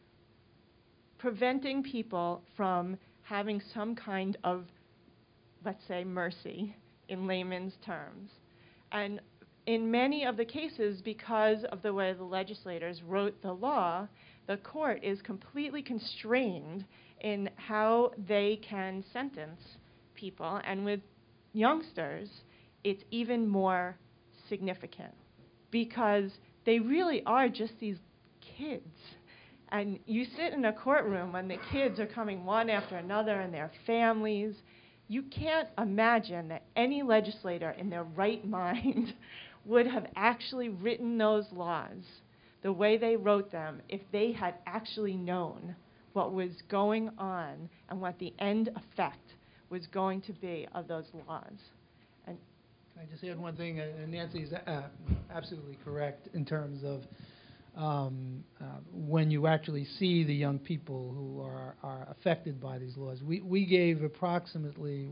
Speaker 9: preventing people from having some kind of, let's say, mercy in layman's terms. And in many of the cases, because of the way the legislators wrote the law, the court is completely constrained in how they can sentence people. And with youngsters, it's even more significant because they really are just these kids. And you sit in a courtroom when the kids are coming one after another and their families. You can't imagine that any legislator in their right mind would have actually written those laws the way they wrote them if they had actually known what was going on and what the end effect was going to be of those laws. And
Speaker 7: can I just add one thing? Nancy is absolutely correct in terms of when you actually see the young people who are affected by these laws. We gave approximately,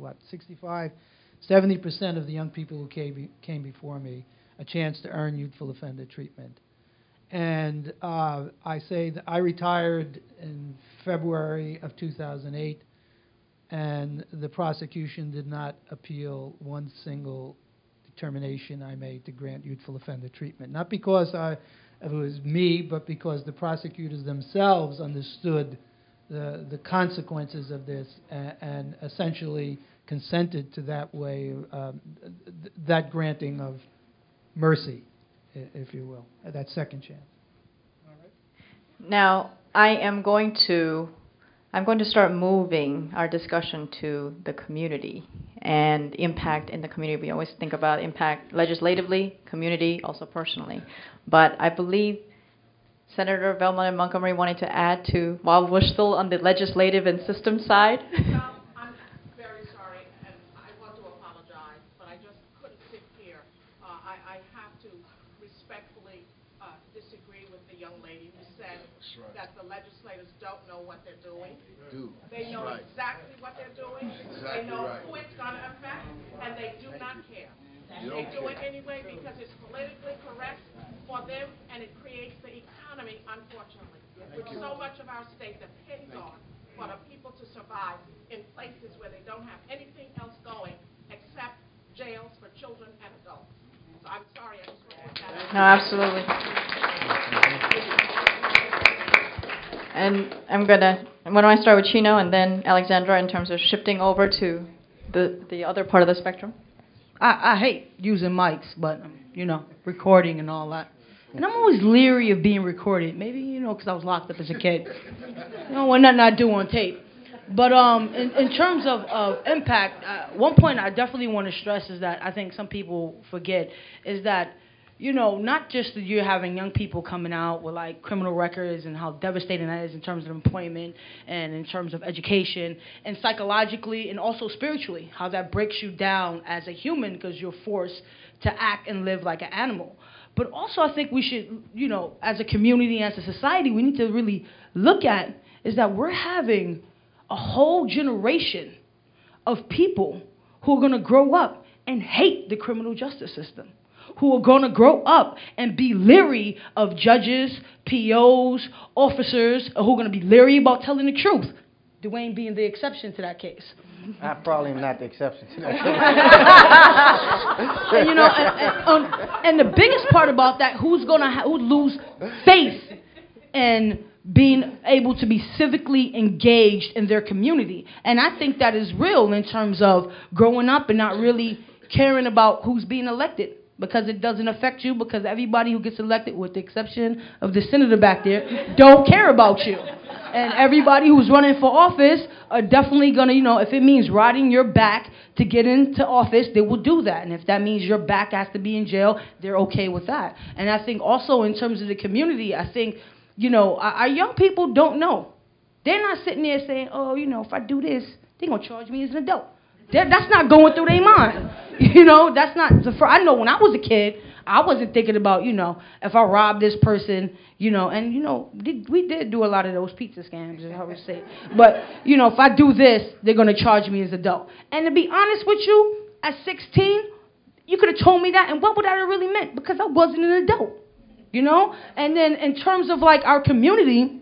Speaker 7: 70% of the young people who came before me a chance to earn youthful offender treatment. And I say that I retired in February of 2008, and the prosecution did not appeal one single determination I made to grant youthful offender treatment. Not because it was me, but because the prosecutors themselves understood the consequences of this and essentially consented to that way, that granting of mercy, if you will, that second chance. All right.
Speaker 4: Now, I'm going to start moving our discussion to the community and impact in the community. We always think about impact legislatively, community, also personally. But I believe Senator Velma and Montgomery wanted to add to, while we're still on the legislative and system side.
Speaker 11: I'm very sorry, and I want to apologize, but I just couldn't sit here. I have to respectfully disagree with the young lady who said that the legislators don't know what they're doing. They know exactly what they're doing. They know who it's going to affect, and they do not care. They do it anyway because it's politically correct for them, and it creates the economy, unfortunately, which so much of our state depends on for the people to survive in places where they don't have anything else going except jails for children and adults. So I'm sorry, I just want to put that out.
Speaker 4: No, absolutely. And why don't I start with Chino and then Alexandra in terms of shifting over to the other part of the spectrum?
Speaker 12: I hate using mics, but, recording and all that. And I'm always leery of being recorded. Maybe, because I was locked up as a kid. When nothing I do on tape. But in terms of impact, one point I definitely want to stress is that I think some people forget is that, not just that you're having young people coming out with like criminal records and how devastating that is in terms of employment and in terms of education and psychologically and also spiritually, how that breaks you down as a human because you're forced to act and live like an animal. But also I think we should, as a community, as a society, we need to really look at is that we're having a whole generation of people who are going to grow up and hate the criminal justice system, who are going to grow up and be leery of judges, POs, officers, who are going to be leery about telling the truth. Dwayne being the exception to that case.
Speaker 6: I probably am not the exception to that.
Speaker 12: And the biggest part about that, who's lose faith in being able to be civically engaged in their community. And I think that is real in terms of growing up and not really caring about who's being elected, because it doesn't affect you, because everybody who gets elected, with the exception of the senator back there, don't care about you. And everybody who's running for office are definitely going to, if it means riding your back to get into office, they will do that. And if that means your back has to be in jail, they're okay with that. And I think also in terms of the community, I think, our young people don't know. They're not sitting there saying, if I do this, they're going to charge me as an adult. That's not going through their mind. That's not. I know when I was a kid, I wasn't thinking about, if I rob this person, we did do a lot of those pizza scams, is how we say it. But, if I do this, they're going to charge me as an adult. And to be honest with you, at 16, you could have told me that, and what would that have really meant? Because I wasn't an adult, And then in terms of, like, our communities,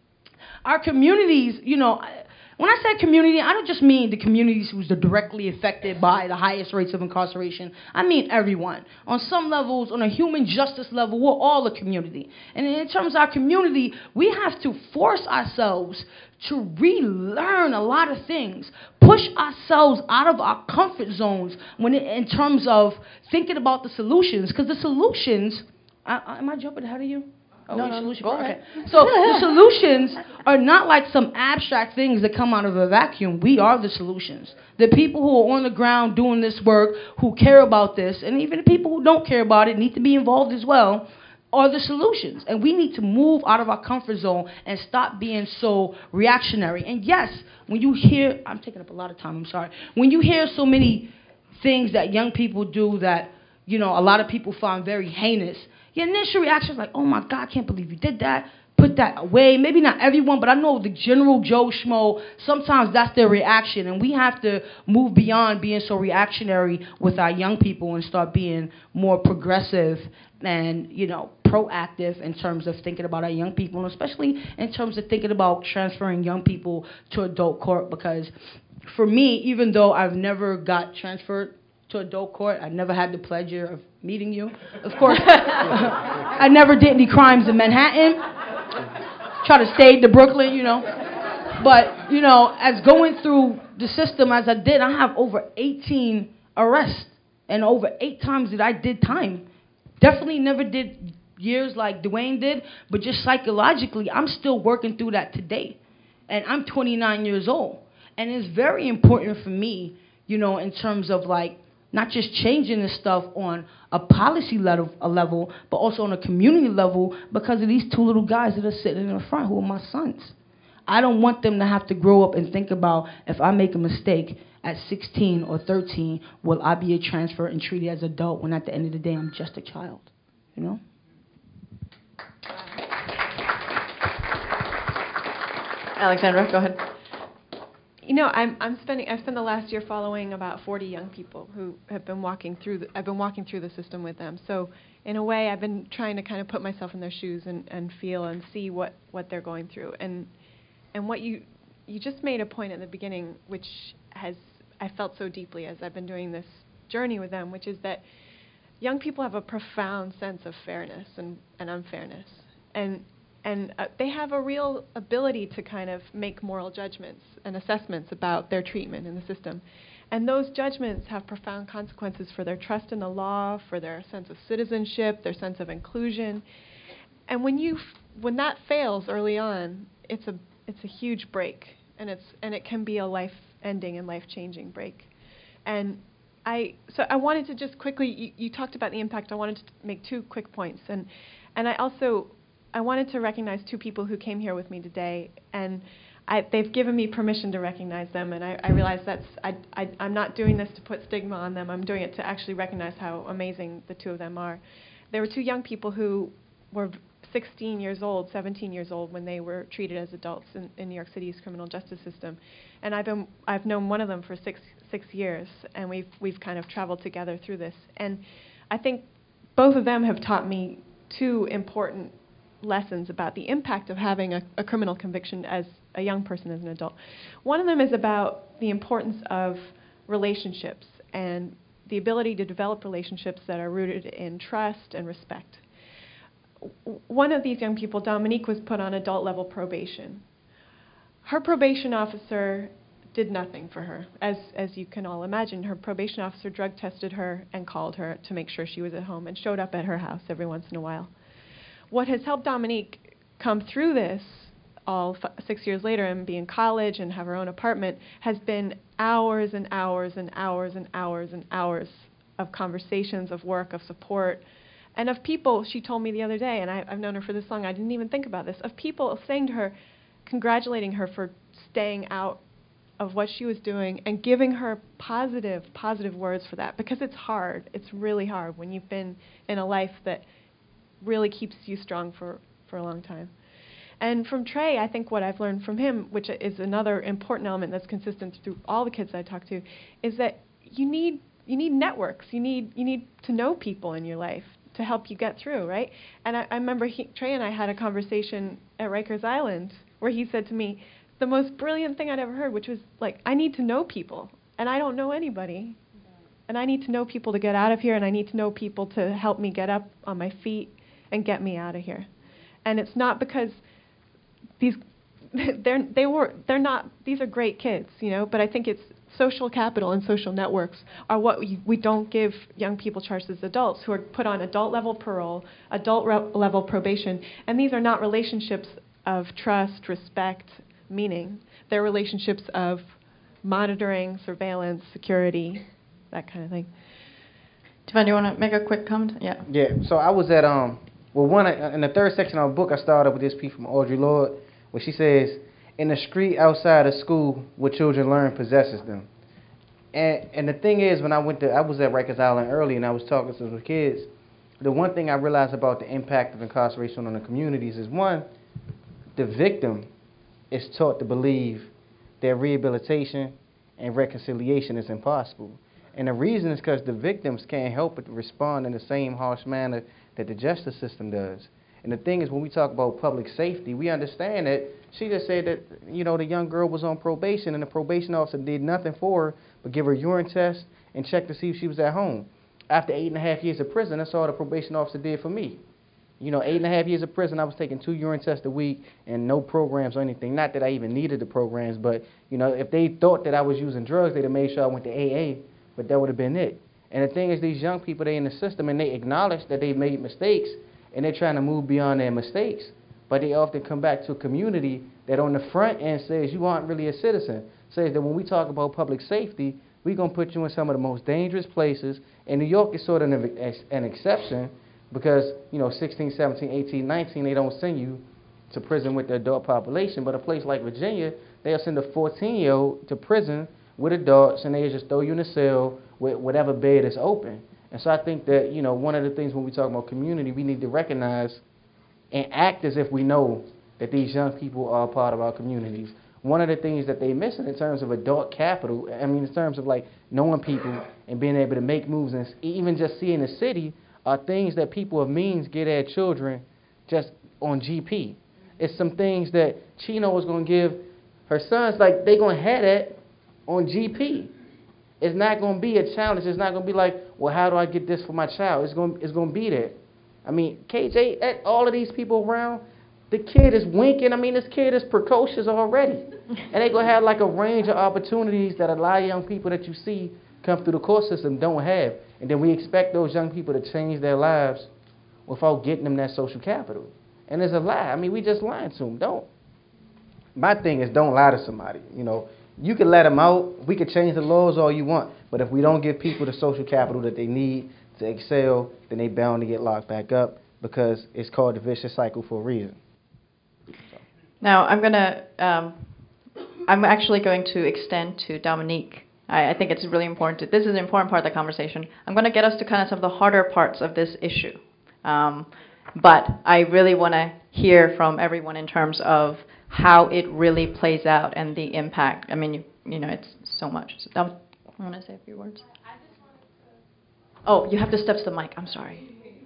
Speaker 12: when I say community, I don't just mean the communities who's directly affected by the highest rates of incarceration. I mean everyone. On some levels, on a human justice level, we're all a community. And in terms of our community, we have to force ourselves to relearn a lot of things, push ourselves out of our comfort zones in terms of thinking about the solutions. Because the solutions, am I jumping ahead of you? Oh, no, solution. Go ahead. Okay. So the solutions are not like some abstract things that come out of a vacuum. We are the solutions. The people who are on the ground doing this work, who care about this, and even the people who don't care about it need to be involved as well, are the solutions. And we need to move out of our comfort zone and stop being so reactionary. And yes, when you hear, I'm taking up a lot of time, I'm sorry. When you hear so many things that young people do that, a lot of people find very heinous, your initial reaction is like, oh my God, I can't believe you did that. Put that away. Maybe not everyone, but I know the general Joe Schmo, sometimes that's their reaction. And we have to move beyond being so reactionary with our young people and start being more progressive and, proactive in terms of thinking about our young people, and especially in terms of thinking about transferring young people to adult court, because for me, even though I've never got transferred to adult court, I never had the pleasure of meeting you. Of course, I never did any crimes in Manhattan. Try to stay to Brooklyn, you know. But, you know, as going through the system as I did, I have over 18 arrests. And over 8 times that I did time. Definitely never did years like Dwayne did, but just psychologically, I'm still working through that today. And I'm 29 years old. And it's very important for me, you know, in terms of like, not just changing this stuff on a policy level, but also on a community level because of these 2 little guys that are sitting in the front who are my sons. I don't want them to have to grow up and think about if I make a mistake at 16 or 13, will I be transferred and treated as an adult when at the end of the day I'm just a child, you know?
Speaker 4: Alexandra, go ahead.
Speaker 10: You know, I've spent the last year following about 40 young people who have been walking through. I've been walking through the system with them. So in a way, I've been trying to kind of put myself in their shoes and feel and see what they're going through. And what you just made a point at the beginning, which I felt so deeply as I've been doing this journey with them, which is that young people have a profound sense of fairness and unfairness. And they have a real ability to kind of make moral judgments and assessments about their treatment in the system. And those judgments have profound consequences for their trust in the law, for their sense of citizenship, their sense of inclusion. And when that fails early on, it's a huge break, and it can be a life-ending and life-changing break. And I wanted to just quickly, you talked about the impact. I wanted to make 2 quick points, and I wanted to recognize 2 people who came here with me today, and they've given me permission to recognize them, and I realize I'm not doing this to put stigma on them. I'm doing it to actually recognize how amazing the 2 of them are. There were 2 young people who were 16 years old, 17 years old when they were treated as adults in New York City's criminal justice system, and I've known one of them for six years, and we've kind of traveled together through this. And I think both of them have taught me 2 important lessons about the impact of having a criminal conviction as a young person, as an adult. One of them is about the importance of relationships and the ability to develop relationships that are rooted in trust and respect. One of these young people, Dominique, was put on adult-level probation. Her probation officer did nothing for her. As you can all imagine, her probation officer drug tested her and called her to make sure she was at home and showed up at her house every once in a while. What has helped Dominique come through this all 6 years later and be in college and have her own apartment has been hours and hours and hours and hours and hours of conversations, of work, of support, and of people, she told me the other day, and I've known her for this long, I didn't even think about this, of people saying to her, congratulating her for staying out of what she was doing and giving her positive words for that, because it's hard. It's really hard when you've been in a life that really keeps you strong for a long time. And from Trey, I think what I've learned from him, which is another important element that's consistent through all the kids I talk to, is that you need networks. You need to know people in your life to help you get through, right? And I remember Trey and I had a conversation at Rikers Island where he said to me the most brilliant thing I'd ever heard, which was like, I need to know people, and I don't know anybody. And I need to know people to get out of here, and I need to know people to help me get up on my feet and get me out of here. And it's not because these are great kids, you know, but I think it's social capital and social networks are what we don't give young people charged as adults who are put on adult-level parole, adult-level probation, and these are not relationships of trust, respect, meaning. They're relationships of monitoring, surveillance, security, that kind of thing.
Speaker 4: Devon, do you want to make a quick comment? Yeah.
Speaker 6: Yeah, so I was at, in the 3rd section of the book, I started with this piece from Audre Lorde, where she says, in the street outside of school, what children learn possesses them. And the thing is, when I was at Rikers Island early and I was talking to some kids, the one thing I realized about the impact of incarceration on the communities is, one, the victim is taught to believe that rehabilitation and reconciliation is impossible. And the reason is because the victims can't help but respond in the same harsh manner that the justice system does. And the thing is, when we talk about public safety, we understand that she just said that, you know, the young girl was on probation and the probation officer did nothing for her but give her a urine test and check to see if she was at home. After 8.5 years of prison, that's all the probation officer did for me. You know, 8.5 years of prison, I was taking 2 urine tests a week and no programs or anything. Not that I even needed the programs, but, you know, if they thought that I was using drugs, they'd have made sure I went to AA, but that would have been it. And the thing is, these young people, they in the system and they acknowledge that they made mistakes and they're trying to move beyond their mistakes. But they often come back to a community that on the front end says you aren't really a citizen. Says that when we talk about public safety, we're going to put you in some of the most dangerous places. And New York is sort of an exception because, you know, 16, 17, 18, 19, they don't send you to prison with the adult population. But a place like Virginia, they'll send a 14-year-old to prison with adults and they just throw you in a cell with whatever bed is open. And so I think that, you know, one of the things when we talk about community, we need to recognize and act as if we know that these young people are a part of our communities. One of the things that they're missing in terms of adult capital, I mean, in terms of like knowing people and being able to make moves and even just seeing the city, are things that people of means get their children just on GP. It's some things that Chino is going to give her sons, like they're going to have that on GP. It's not going to be a challenge. It's not going to be like, well, how do I get this for my child? It's going to be there. I mean, KJ, all of these people around, the kid is winking. I mean, this kid is precocious already. And they're going to have like a range of opportunities that a lot of young people that you see come through the court system don't have. And then we expect those young people to change their lives without getting them that social capital. And it's a lie. I mean, we just lying to them. Don't. My thing is, don't lie to somebody. You know, you can let them out. We can change the laws all you want. But if we don't give people the social capital that they need to excel, then they bound to get locked back up because it's called the vicious cycle for a reason.
Speaker 4: Now, I'm actually going to extend to Dominique. I think it's really important. This is an important part of the conversation. I'm going to get us to kind of some of the harder parts of this issue. But I really want to hear from everyone in terms of how it really plays out and the impact. I mean, you know, it's so much. So I want to say a few words. Oh, you have to step to the mic. I'm sorry.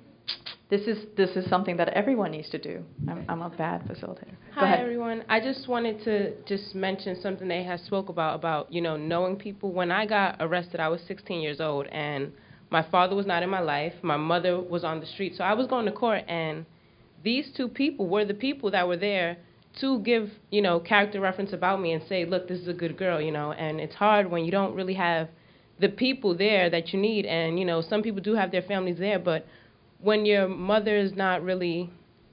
Speaker 4: This is something that everyone needs to do. I'm a bad facilitator.
Speaker 13: Hi, everyone. I just wanted to just mention something they had spoke about, you know, knowing people. When I got arrested, I was 16 years old, and my father was not in my life. My mother was on the street. So I was going to court, and these two people were the people that were there to give, you know, character reference about me and say, look, this is a good girl, you know. And it's hard when you don't really have the people there that you need. And, you know, some people do have their families there, but when your mother is not really,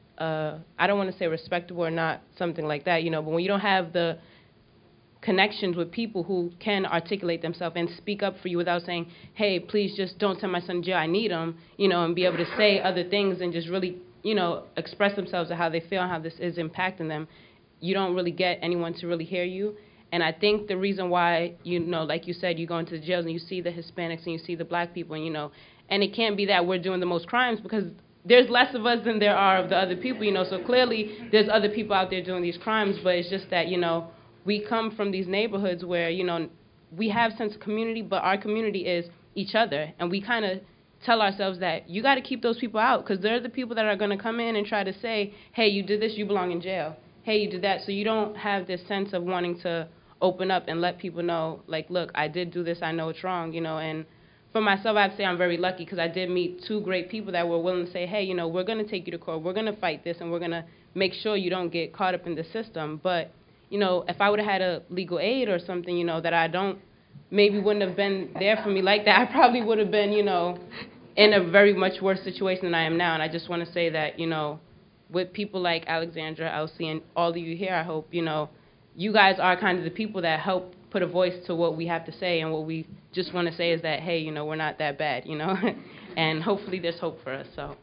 Speaker 13: I don't want to say respectable or not, something like that, you know, but when you don't have the connections with people who can articulate themselves and speak up for you without saying, hey, please just don't send my son to jail, I need him, you know, and be able to say other things and just really, you know, express themselves of how they feel and how this is impacting them, you don't really get anyone to really hear you. And I think the reason why, you know, like you said, you go into the jails and you see the Hispanics and you see the black people, and, you know, and it can't be that we're doing the most crimes because there's less of us than there are of the other people, you know. So clearly there's other people out there doing these crimes, but it's just that, you know, we come from these neighborhoods where, you know, we have sense of community, but our community is each other. And we kind of tell ourselves that you got to keep those people out because they're the people that are going to come in and try to say, hey, you did this, you belong in jail. Hey, you did that. So you don't have this sense of wanting to open up and let people know, like, look, I did do this, I know it's wrong, you know. And for myself, I have to say I'm very lucky because I did meet two great people that were willing to say, hey, you know, we're going to take you to court, we're going to fight this, and we're going to make sure you don't get caught up in the system. But, you know, if I would have had a legal aid or something, you know, that I don't, maybe wouldn't have been there for me like that, I probably would have been, you know, in a very much worse situation than I am now. And I just want to say that, you know, with people like Alexandra, Elsie, and all of you here, I hope, you know, you guys are kind of the people that help put a voice to what we have to say, and what we just want to say is that, hey, you know, we're not that bad, you know, and hopefully there's hope for us, so.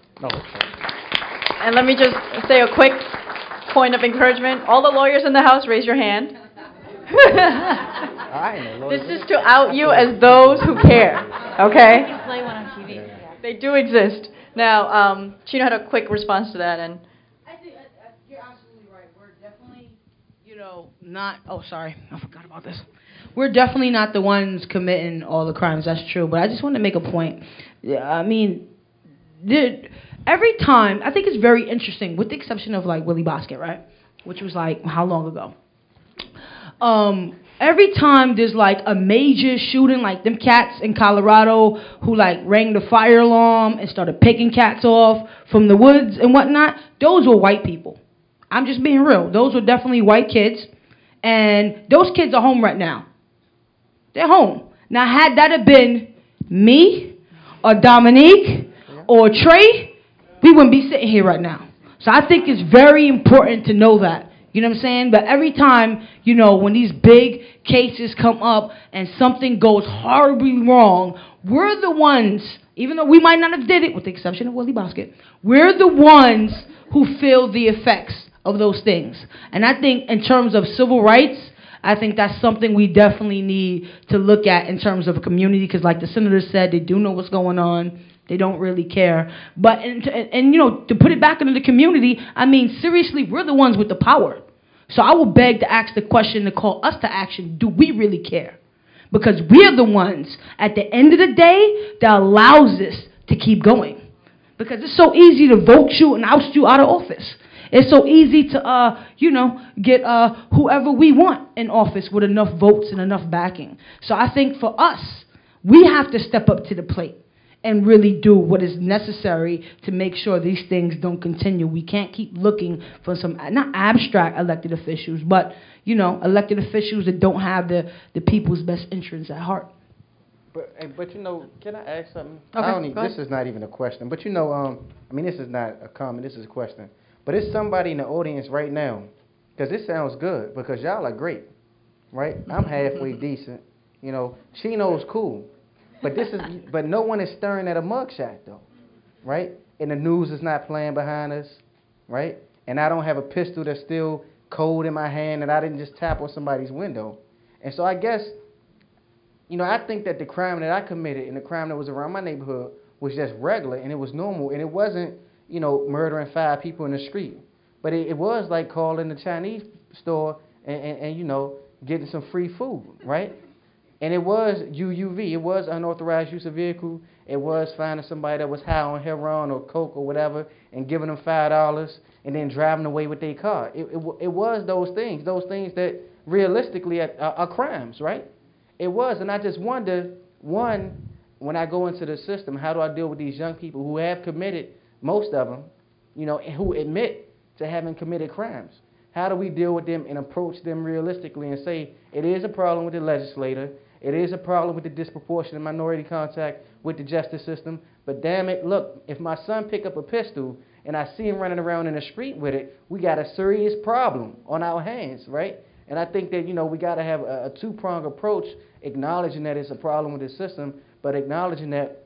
Speaker 4: And let me just say a quick point of encouragement. All the lawyers in the house, raise your hand. This is to out you as those who care, okay?
Speaker 8: You play one on TV.
Speaker 4: They do exist. Now, Chino had a quick response to that, and
Speaker 12: I think you're absolutely right. We're definitely, you know, not. Oh, sorry, I forgot about this. We're definitely not the ones committing all the crimes. That's true. But I just want to make a point. I mean, every time, I think it's very interesting, with the exception of like Willie Bosket, right? Which was like, how long ago? Every time there's like a major shooting, like them cats in Colorado who like rang the fire alarm and started picking cats off from the woods and whatnot, those were white people. I'm just being real. Those were definitely white kids. And those kids are home right now. They're home. Now, had that have been me or Dominique or Trey, we wouldn't be sitting here right now. So I think it's very important to know that. You know what I'm saying? But every time, you know, when these big cases come up and something goes horribly wrong, we're the ones, even though we might not have did it, with the exception of Willie Bosket, we're the ones who feel the effects of those things. And I think in terms of civil rights, I think that's something we definitely need to look at in terms of a community, because like the senator said, they do know what's going on. They don't really care. But, and you know, to put it back into the community, I mean, seriously, we're the ones with the power. So I will beg to ask the question, to call us to action, do we really care? Because we're the ones, at the end of the day, that allows this to keep going. Because it's so easy to vote you and oust you out of office. It's so easy to, you know, get whoever we want in office with enough votes and enough backing. So I think for us, we have to step up to the plate and really do what is necessary to make sure these things don't continue. We can't keep looking for some, not abstract elected officials, but, you know, elected officials that don't have the people's best interests at heart.
Speaker 6: But you know, can I ask something?
Speaker 4: Okay,
Speaker 6: This is not even a question, but you know, I mean, this is not a comment, this is a question. But it's somebody in the audience right now, because this sounds good, because y'all are great, right? I'm halfway decent, you know. Chino's cool. But no one is staring at a mugshot though, right? And the news is not playing behind us, right? And I don't have a pistol that's still cold in my hand that I didn't just tap on somebody's window. And so I guess, you know, I think that the crime that I committed and the crime that was around my neighborhood was just regular and it was normal, and it wasn't, you know, murdering 5 people in the street. But it was like calling the Chinese store and you know, getting some free food, right? And it was UUV. It was unauthorized use of vehicle. It was finding somebody that was high on heroin or coke or whatever and giving them $5 and then driving away with their car. It was those things that realistically are crimes, right? It was. And I just wonder, one, when I go into the system, how do I deal with these young people who have committed, most of them, you know, who admit to having committed crimes? How do we deal with them and approach them realistically and say, it is a problem with the legislator, it is a problem with the disproportionate minority contact with the justice system, but damn it, look, if my son pick up a pistol and I see him running around in the street with it, we got a serious problem on our hands, right? And I think that, you know, we got to have a two-pronged approach, acknowledging that it's a problem with the system, but acknowledging that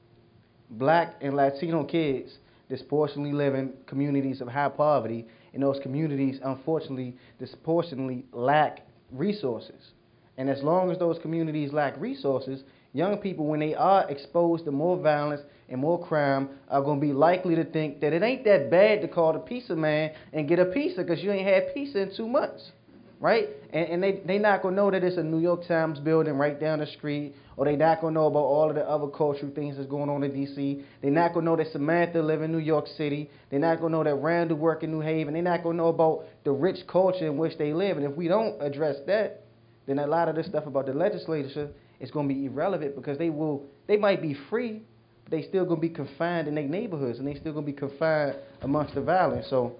Speaker 6: Black and Latino kids disproportionately live in communities of high poverty, and those communities, unfortunately, disproportionately lack resources. And as long as those communities lack resources, young people, when they are exposed to more violence and more crime, are going to be likely to think that it ain't that bad to call the pizza man and get a pizza because you ain't had pizza in 2 months, right? And they not going to know that it's a New York Times building right down the street, or they not going to know about all of the other cultural things that's going on in D.C. They're not going to know that Samantha live in New York City. They're not going to know that Randall work in New Haven. They're not going to know about the rich culture in which they live. And if we don't address that, then a lot of this stuff about the legislature is going to be irrelevant, because they might be free, but they still going to be confined in their neighborhoods, and they still going to be confined amongst the violence. So.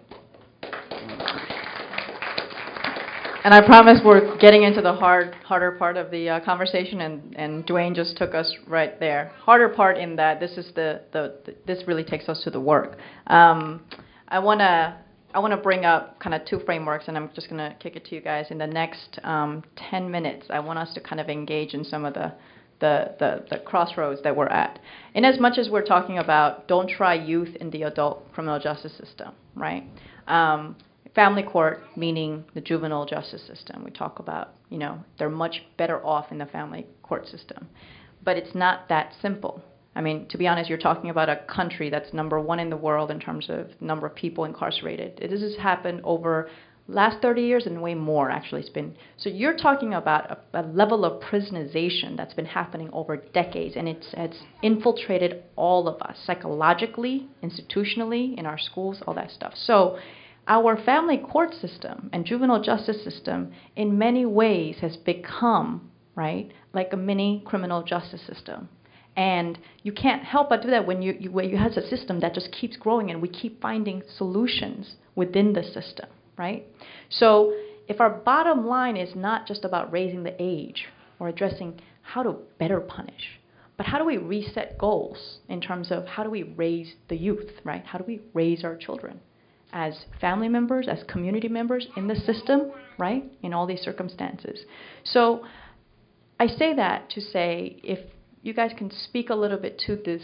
Speaker 4: And I promise we're getting into the harder part of the conversation, and Dwayne just took us right there. Harder part in that this is this really takes us to the work. I wanna bring up kind of 2 frameworks, and I'm just gonna kick it to you guys in the next 10 minutes. I want us to kind of engage in some of the crossroads that we're at. In as much as we're talking about don't try youth in the adult criminal justice system, right? Family court, meaning the juvenile justice system. We talk about, you know, they're much better off in the family court system. But it's not that simple. I mean, to be honest, you're talking about a country that's #1 in the world in terms of number of people incarcerated. This has happened over last 30 years and way more actually. It's been, so you're talking about a level of prisonization that's been happening over decades, and it's infiltrated all of us psychologically, institutionally, in our schools, all that stuff. So our family court system and juvenile justice system in many ways has become, right, like a mini criminal justice system. And you can't help but do that when you have a system that just keeps growing and we keep finding solutions within the system, right? So if our bottom line is not just about raising the age or addressing how to better punish, but how do we reset goals in terms of how do we raise the youth, right? How do we raise our children as family members, as community members in the system, right, in all these circumstances? So I say that to say, if you guys can speak a little bit to this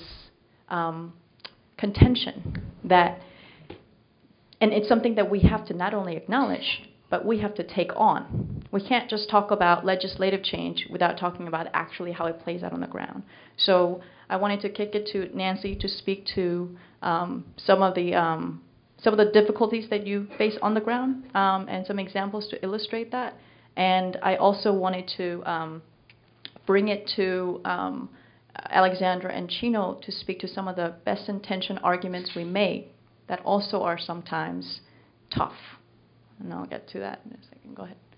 Speaker 4: contention that, and it's something that we have to not only acknowledge, but we have to take on. We can't just talk about legislative change without talking about actually how it plays out on the ground. So I wanted to kick it to Nancy to speak to some of the difficulties that you face on the ground and some examples to illustrate that. And I also wanted to bring it to Alexandra and Chino to speak to some of the best intention arguments we make that also are sometimes tough. And I'll get to that in a second. Go ahead.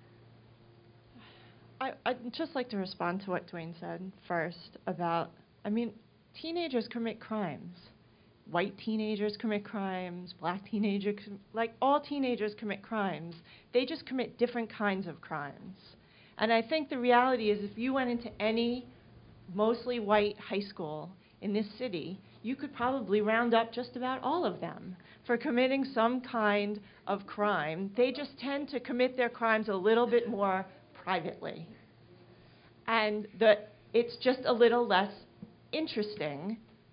Speaker 9: I'd just like to respond to what Dwayne said first about, I mean, teenagers commit crimes. White teenagers commit crimes, black teenagers, like all teenagers commit crimes. They just commit different kinds of crimes. And I think the reality is if you went into any mostly white high school in this city, you could probably round up just about all of them for committing some kind of crime. They just tend to commit their crimes a little bit more privately. And it's just a little less interesting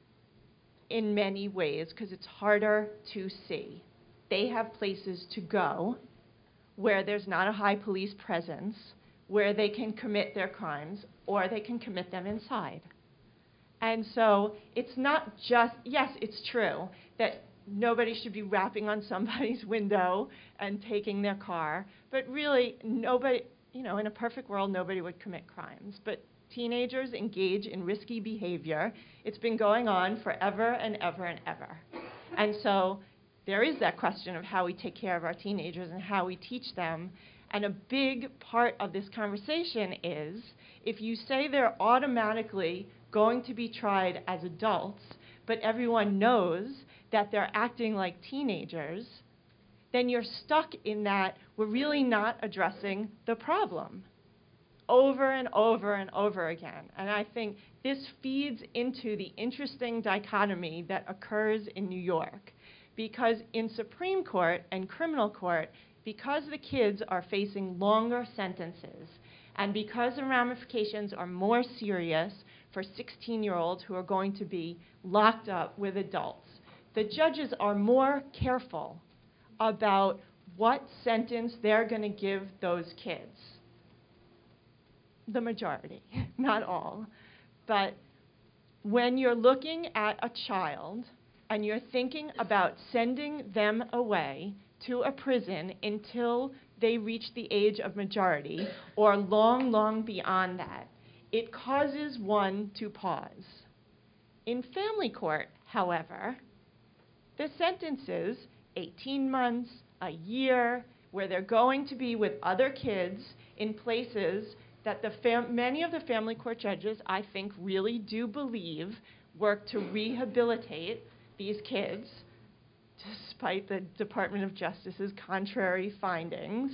Speaker 9: in many ways because it's harder to see. They have places to go where there's not a high police presence, where they can commit their crimes, or they can commit them inside. And so it's not just, yes, it's true that nobody should be rapping on somebody's window and taking their car, but really nobody, in a perfect world, nobody would commit crimes. But teenagers engage in risky behavior. It's been going on forever and ever and ever. And so there is that question of how we take care of our teenagers and how we teach them. And a big part of this conversation is if you say they're automatically going to be tried as adults, but everyone knows that they're acting like teenagers, then you're stuck in that we're really not addressing the problem over and over and over again. And I think this feeds into the interesting dichotomy that occurs in New York. Because in Supreme Court and criminal court, because the kids are facing longer sentences, and because the ramifications are more serious for 16-year-olds who are going to be locked up with adults, the judges are more careful about what sentence they're going to give those kids. The majority, not all. But when you're looking at a child and you're thinking about sending them away to a prison until they reach the age of majority or long, long beyond that, it causes one to pause. In family court, however, the sentences, 18 months, a year, where they're going to be with other kids in places that many of the family court judges, I think, really do believe work to rehabilitate these kids, despite the Department of Justice's contrary findings.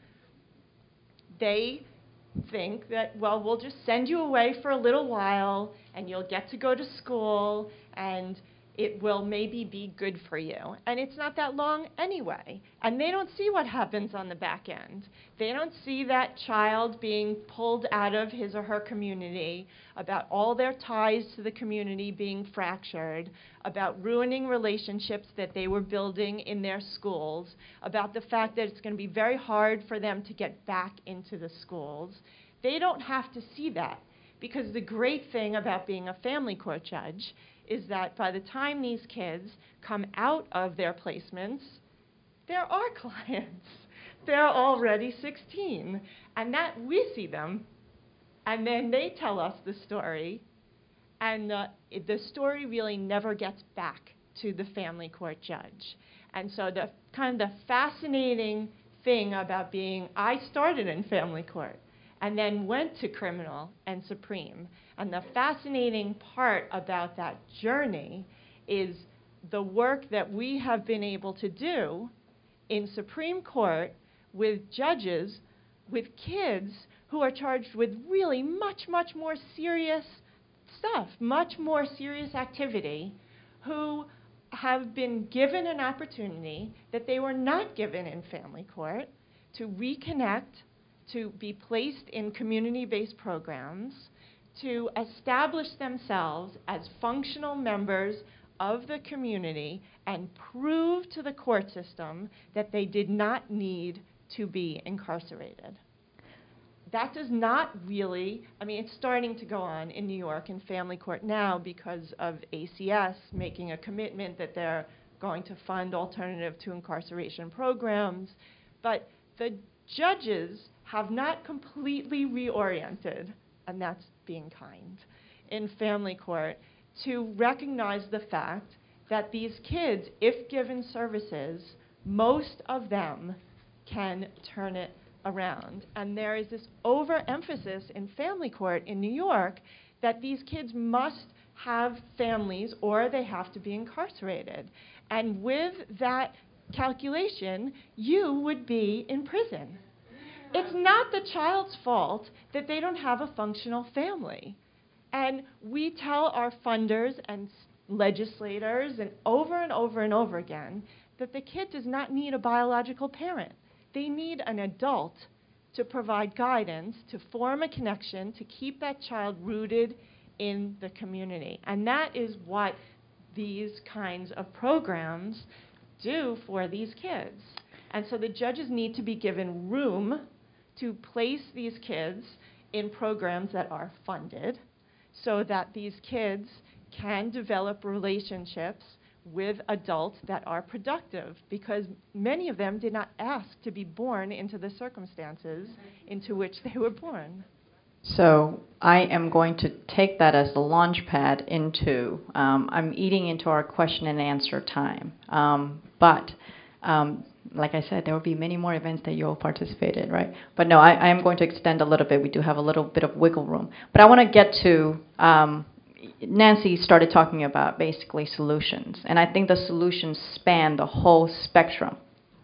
Speaker 9: They think that, well, we'll just send you away for a little while, and you'll get to go to school, and it will maybe be good for you. And it's not that long anyway. And they don't see what happens on the back end. They don't see that child being pulled out of his or her community, about all their ties to the community being fractured, about ruining relationships that they were building in their schools, about the fact that it's going to be very hard for them to get back into the schools. They don't have to see that, because the great thing about being a family court judge is that by the time these kids come out of their placements, there are clients. they're already 16. And that we see them, and then they tell us the story, and the story really never gets back to the family court judge. And so the fascinating thing about I started in family court and then went to criminal and Supreme. And the fascinating part about that journey is the work that we have been able to do in Supreme Court with judges, with kids who are charged with really much, much more serious stuff, much more serious activity, who have been given an opportunity that they were not given in family court to reconnect, to be placed in community-based programs, to establish themselves as functional members of the community and prove to the court system that they did not need to be incarcerated. That does not really, it's starting to go on in New York in family court now because of ACS making a commitment that they're going to fund alternative to incarceration programs. But the judges have not completely reoriented, and that's being kind, in family court to recognize the fact that these kids, if given services, most of them can turn it around. And there is this overemphasis in family court in New York that these kids must have families or they have to be incarcerated. And with that calculation, you would be in prison. It's not the child's fault that they don't have a functional family. And we tell our funders and legislators and over again that the kid does not need a biological parent. They need an adult to provide guidance, to form a connection, to keep that child rooted in the community. And that is what these kinds of programs do for these kids. And so the judges need to be given room to place these kids in programs that are funded so that these kids can develop relationships with adults that are productive, because many of them did not ask to be born into the circumstances into which they were born.
Speaker 4: So I am going to take that as the launch pad into, I'm eating into our question and answer time. But like I said, there will be many more events that you'll participate in, right? But no, I am going to extend a little bit. We do have a little bit of wiggle room. But I want to get to, Nancy started talking about basically solutions. And I think the solutions span the whole spectrum.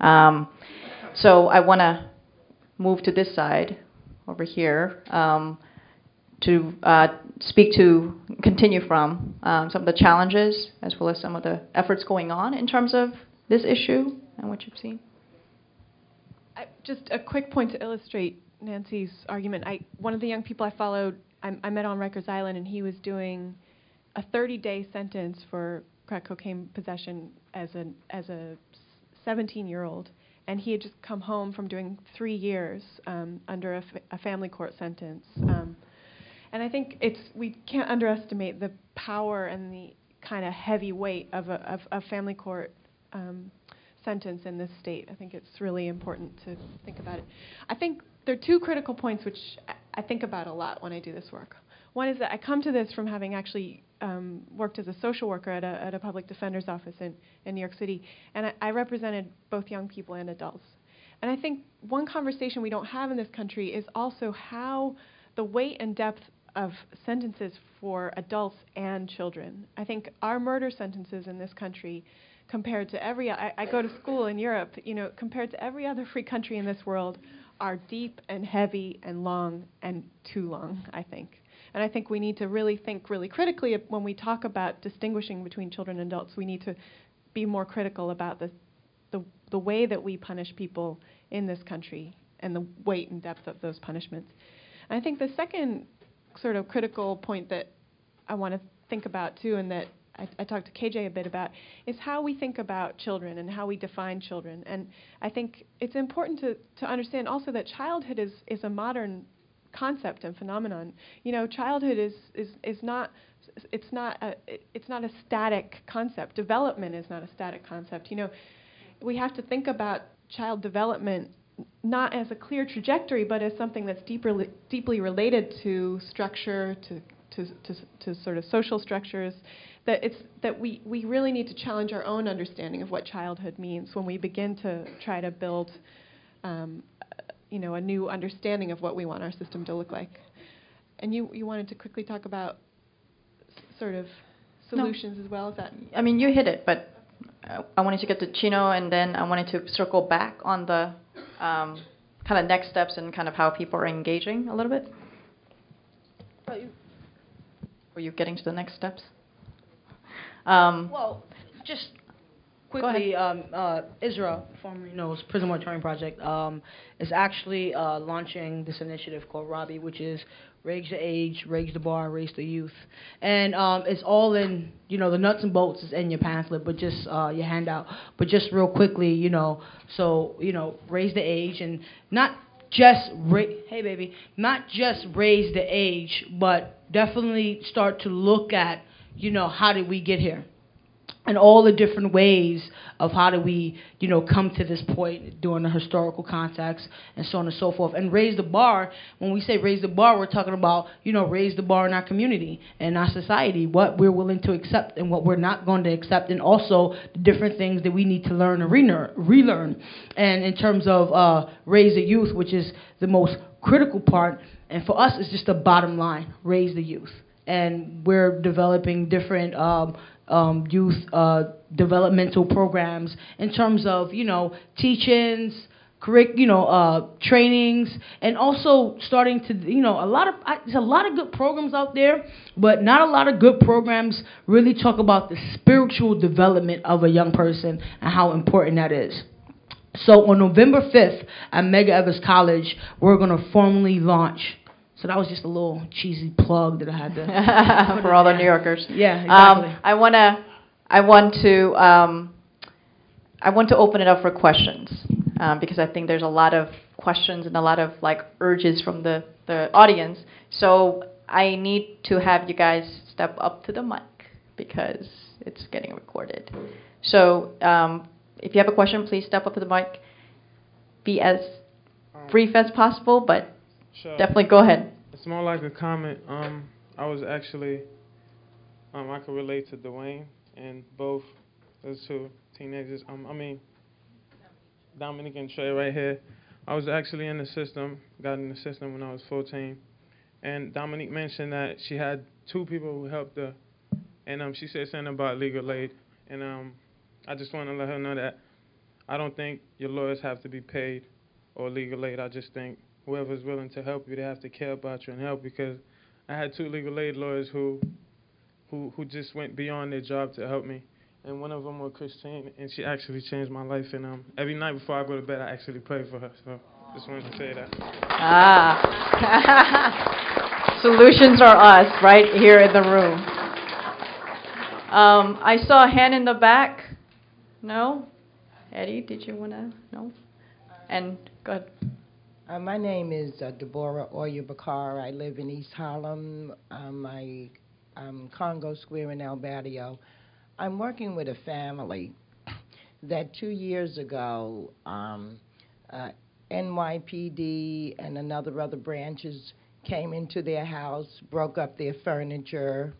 Speaker 4: So I want to move to this side over here to continue from some of the challenges as well as some of the efforts going on in terms of this issue and what you've seen.
Speaker 10: Just a quick point to illustrate Nancy's argument. One of the young people I followed, I met on Rikers Island, and he was doing a 30-day sentence for crack cocaine possession as a 17-year-old. And he had just come home from doing 3 years under a family court sentence. And I think we can't underestimate the power and the kind of heavy weight of a family court sentence in this state. I think it's really important to think about it. I think there are two critical points which I think about a lot when I do this work. One is that I come to this from having actually worked as a social worker at a public defender's office in New York City, and I represented both young people and adults. And I think one conversation we don't have in this country is also how the weight and depth of sentences for adults and children. I think our murder sentences in this country, compared to I go to school in Europe, compared to every other free country in this world, are deep and heavy and long and too long, I think. And I think we need to really think really critically when we talk about distinguishing between children and adults. We need to be more critical about the way that we punish people in this country and the weight and depth of those punishments. And I think the second sort of critical point that I want to think about too, and that I talked to KJ a bit about, is how we think about children and how we define children. And I think it's important to understand also that childhood is a modern concept and phenomenon. Childhood is not a static concept. Development is not a static concept. We have to think about child development not as a clear trajectory, but as something that's deeply related to structure, to sort of social structures, that we really need to challenge our own understanding of what childhood means when we begin to try to build a new understanding of what we want our system to look like. And you wanted to quickly talk about sort of solutions as well? Is that?
Speaker 4: I mean, you hit it, but I wanted to get to Chino, and then I wanted to circle back on the kind of next steps and kind of how people are engaging a little bit. Were you getting to the next steps?
Speaker 12: Well, just quickly, Israel, formerly known as Prison Moratorium Project, is actually launching this initiative called Robbie, which is Raise the Age, Raise the Bar, Raise the Youth. And it's all in, the nuts and bolts is in your pamphlet, but just your handout. But just real quickly, raise the age, and not just, not just raise the age, but definitely start to look at, how did we get here? And all the different ways of how do we, come to this point during the historical context and so on and so forth. And raise the bar, when we say raise the bar, we're talking about, raise the bar in our community and our society, what we're willing to accept and what we're not going to accept, and also the different things that we need to learn and relearn. And in terms of raise the youth, which is the most critical part, and for us it's just the bottom line, raise the youth. And we're developing different youth developmental programs in terms of, teachings, trainings, and also starting to, there's a lot of good programs out there, but not a lot of good programs really talk about the spiritual development of a young person and how important that is. So on November 5th at Medgar Evers College, we're going to formally launch. So that was just a little cheesy plug that I had to
Speaker 4: for all the New Yorkers.
Speaker 12: Yeah, exactly.
Speaker 4: I want to open it up for questions because I think there's a lot of questions and a lot of urges from the audience. So I need to have you guys step up to the mic because it's getting recorded. So if you have a question, please step up to the mic. Be as brief as possible, but
Speaker 14: sure.
Speaker 4: Definitely go ahead.
Speaker 14: It's more like a comment. I was actually, I could relate to Dwayne and both those two teenagers. Dominique and Trey right here. I was actually in the system, got in the system when I was 14. And Dominique mentioned that she had two people who helped her. And she said something about legal aid. And I just want to let her know that I don't think your lawyers have to be paid or legal aid. I just think whoever's willing to help you, they have to care about you and help, because I had two legal aid lawyers who just went beyond their job to help me. And one of them was Christine, and she actually changed my life. And every night before I go to bed, I actually pray for her. So just wanted to say that.
Speaker 4: Solutions are us right here in the room. I saw a hand in the back. No? Eddie, did you want to? No? And go ahead.
Speaker 15: My name is Deborah Oyer-Bakar. I live in East Harlem. I'm Congo Square in El Barrio. I'm working with a family that 2 years ago, NYPD and other branches came into their house, broke up their furniture.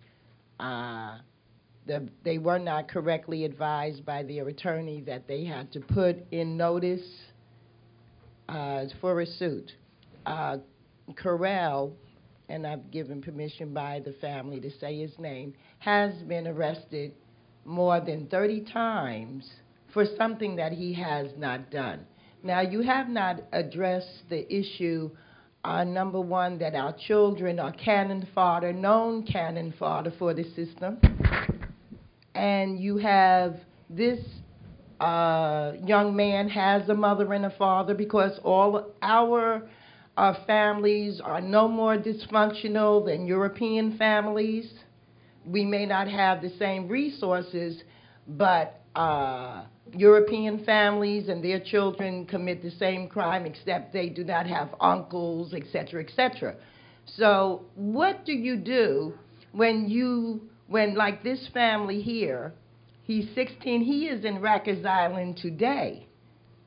Speaker 15: They were not correctly advised by their attorney that they had to put in notice for a suit. Correll, and I've given permission by the family to say his name, has been arrested more than 30 times for something that he has not done. Now, you have not addressed the issue, number one, that our children are known cannon fodder for the system. And you have this young man has a mother and a father, because all our families are no more dysfunctional than European families. We may not have the same resources, but European families and their children commit the same crime, except they do not have uncles, et cetera, et cetera. So what do you do when like this family here, he's 16, he is in Rikers Island today.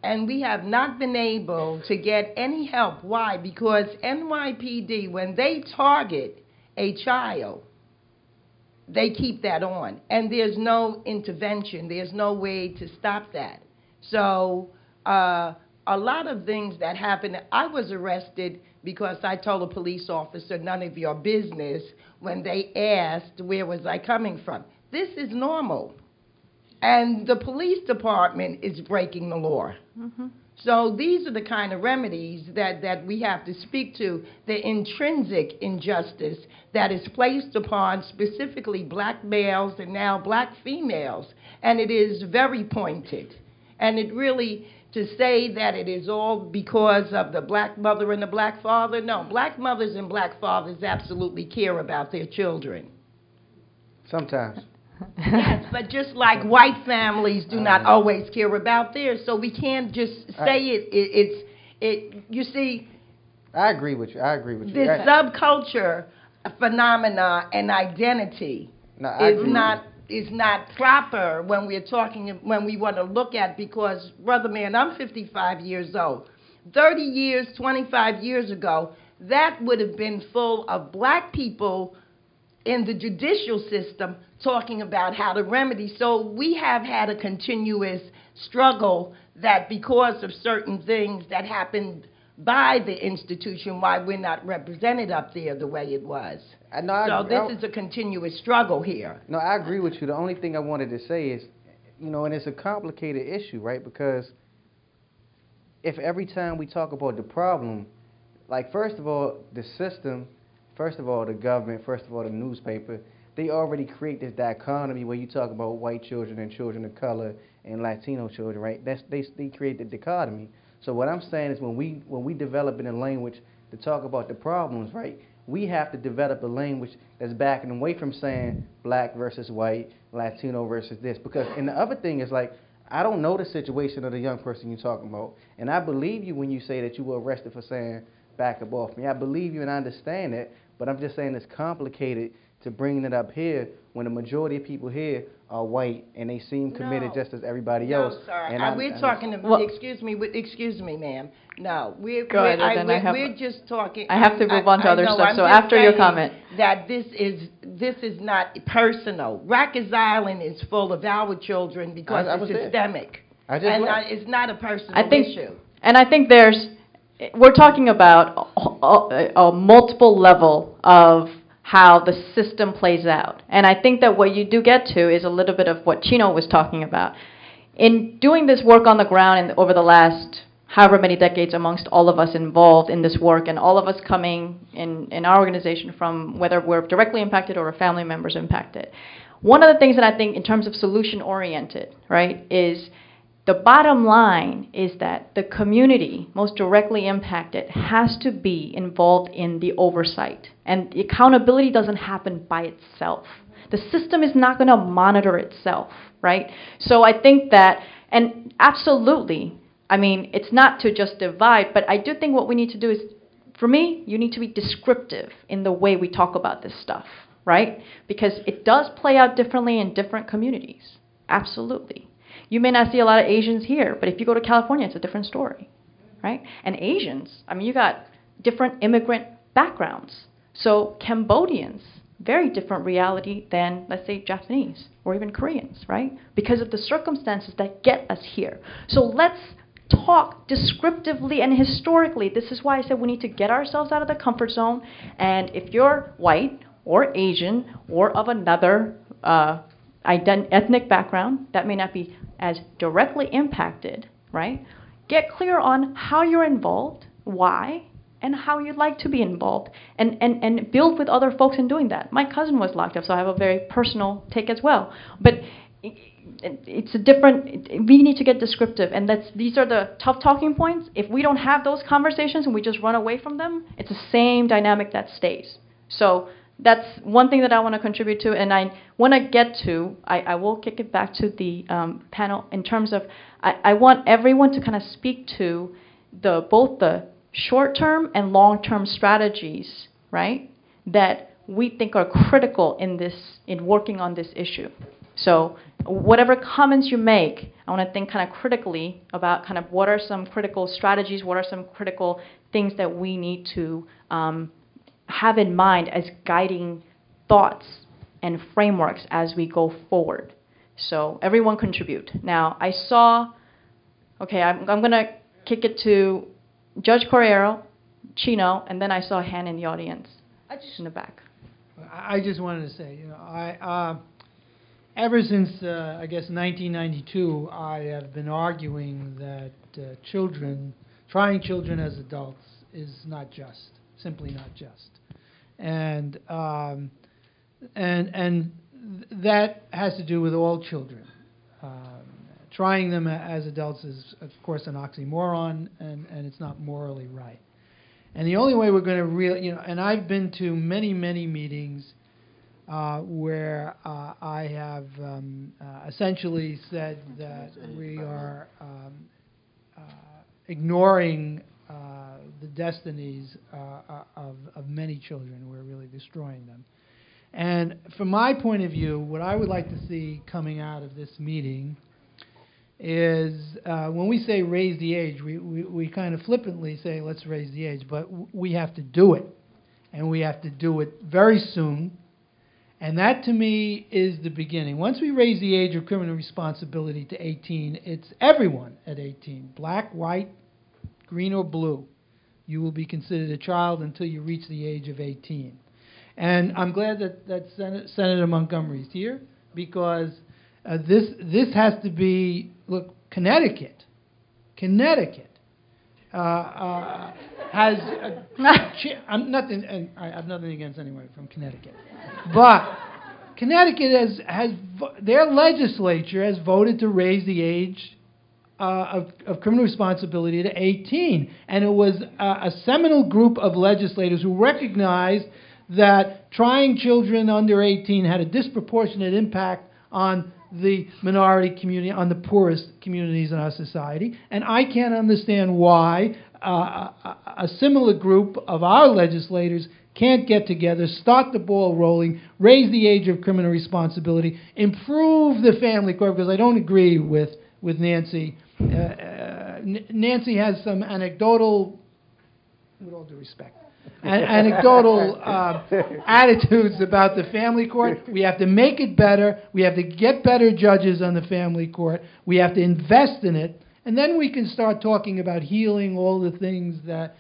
Speaker 15: And we have not been able to get any help. Why? Because NYPD, when they target a child, they keep that on. And there's no intervention. There's no way to stop that. So a lot of things that happen. I was arrested because I told a police officer, none of your business, when they asked where was I coming from. This is normal. And the police department is breaking the law. Mm-hmm. So these are the kind of remedies that we have to speak to, the intrinsic injustice that is placed upon specifically black males and now black females. And it is very pointed. And it really, to say that it is all because of the black mother and the black father, no, black mothers and black fathers absolutely care about their children.
Speaker 6: Sometimes.
Speaker 15: Yes, but just like white families do not always care about theirs, so we can't just say you see.
Speaker 6: I agree with you.
Speaker 15: This subculture phenomena and identity is not proper when we're talking, when we want to look at, because, brother man, I'm 55 years old. 30 years, 25 years ago, that would have been full of black people in the judicial system talking about how to remedy. So we have had a continuous struggle that because of certain things that happened by the institution, why we're not represented up there the way it was. This is a continuous struggle here.
Speaker 6: No, I agree with you. The only thing I wanted to say is, and it's a complicated issue, right? Because if every time we talk about the problem, like, first of all, the system, first of all, the government, first of all, the newspaper, they already create this dichotomy where you talk about white children and children of color and Latino children, right? They create the dichotomy. So what I'm saying is when we develop in a language to talk about the problems, right, we have to develop a language that's backing away from saying black versus white, Latino versus this. Because, and the other thing is, like, I don't know the situation of the young person you're talking about. And I believe you when you say that you were arrested for saying, back up off me. I believe you and I understand it, but I'm just saying it's complicated to bring it up here when the majority of people here are white and they seem committed just as everybody else.
Speaker 15: No, sir.
Speaker 6: And
Speaker 15: we're talking. Excuse me, ma'am. No, we're just talking.
Speaker 4: I have to move on to other stuff. So after your comment,
Speaker 15: that this is not personal. Rikers Island is full of our children because it's systemic, it's not a personal issue.
Speaker 4: And I think we're talking about a multiple level of how the system plays out. And I think that what you do get to is a little bit of what Chino was talking about. In doing this work on the ground and over the last however many decades amongst all of us involved in this work and all of us coming in our organization from whether we're directly impacted or family members impacted, one of the things that I think in terms of solution-oriented, right, is the bottom line is that the community most directly impacted has to be involved in the oversight. And the accountability doesn't happen by itself. The system is not going to monitor itself, right? So I think that, and absolutely, I mean, it's not to just divide, but I do think what we need to do is, for me, you need to be descriptive in the way we talk about this stuff, right? Because it does play out differently in different communities. Absolutely. You may not see a lot of Asians here, but if you go to California, it's a different story, right? And Asians, I mean, you got different immigrant backgrounds. So Cambodians, very different reality than, let's say, Japanese or even Koreans, right? Because of the circumstances that get us here. So let's talk descriptively and historically. This is why I said we need to get ourselves out of the comfort zone. And if you're white or Asian or of another ethnic background that may not be as directly impacted, right? Get clear on how you're involved, why, and how you'd like to be involved, and build with other folks in doing that. My cousin was locked up, so I have a very personal take as well. But it's a different, we need to get descriptive, and these are the tough talking points. If we don't have those conversations and we just run away from them, it's the same dynamic that stays. So that's one thing that I want to contribute to, and I want to get to, I will kick it back to the panel in terms of, I want everyone to kind of speak to both the short-term and long-term strategies, right, that we think are critical in working on this issue. So whatever comments you make, I want to think kind of critically about kind of what are some critical strategies, what are some critical things that we need to have in mind as guiding thoughts and frameworks as we go forward. So everyone contribute. Now, I saw, okay, I'm going to kick it to Judge Corriero, Chino, and then I saw a hand in the audience in the back.
Speaker 7: I just wanted to say, ever since, I guess, 1992, I have been arguing that trying children as adults is not just, simply not just. And that has to do with all children. Trying them as adults is, of course, an oxymoron, and it's not morally right. And the only way we're going to really, and I've been to many, many meetings where I have essentially said that we are ignoring the destinies of many children. We're really destroying them. And from my point of view, what I would like to see coming out of this meeting is when we say raise the age, we kind of flippantly say let's raise the age, but we have to do it. And we have to do it very soon. And that, to me, is the beginning. Once we raise the age of criminal responsibility to 18, it's everyone at 18, black, white, green, or blue. You will be considered a child until you reach the age of 18. And I'm glad that Senator Montgomery's here, because this has to be, look, Connecticut has I have nothing against anyone from Connecticut, but Connecticut has their legislature has voted to raise the age of criminal responsibility to 18, and it was a seminal group of legislators who recognized that trying children under 18 had a disproportionate impact on the minority community, on the poorest communities in our society. And I can't understand why a similar group of our legislators can't get together, start the ball rolling, raise the age of criminal responsibility, improve the family court, because I don't agree with Nancy. Nancy has some anecdotal, with all due respect, anecdotal attitudes about the family court. We have to make it better. We have to get better judges on the family court. We have to invest in it, and then we can start talking about healing all the things that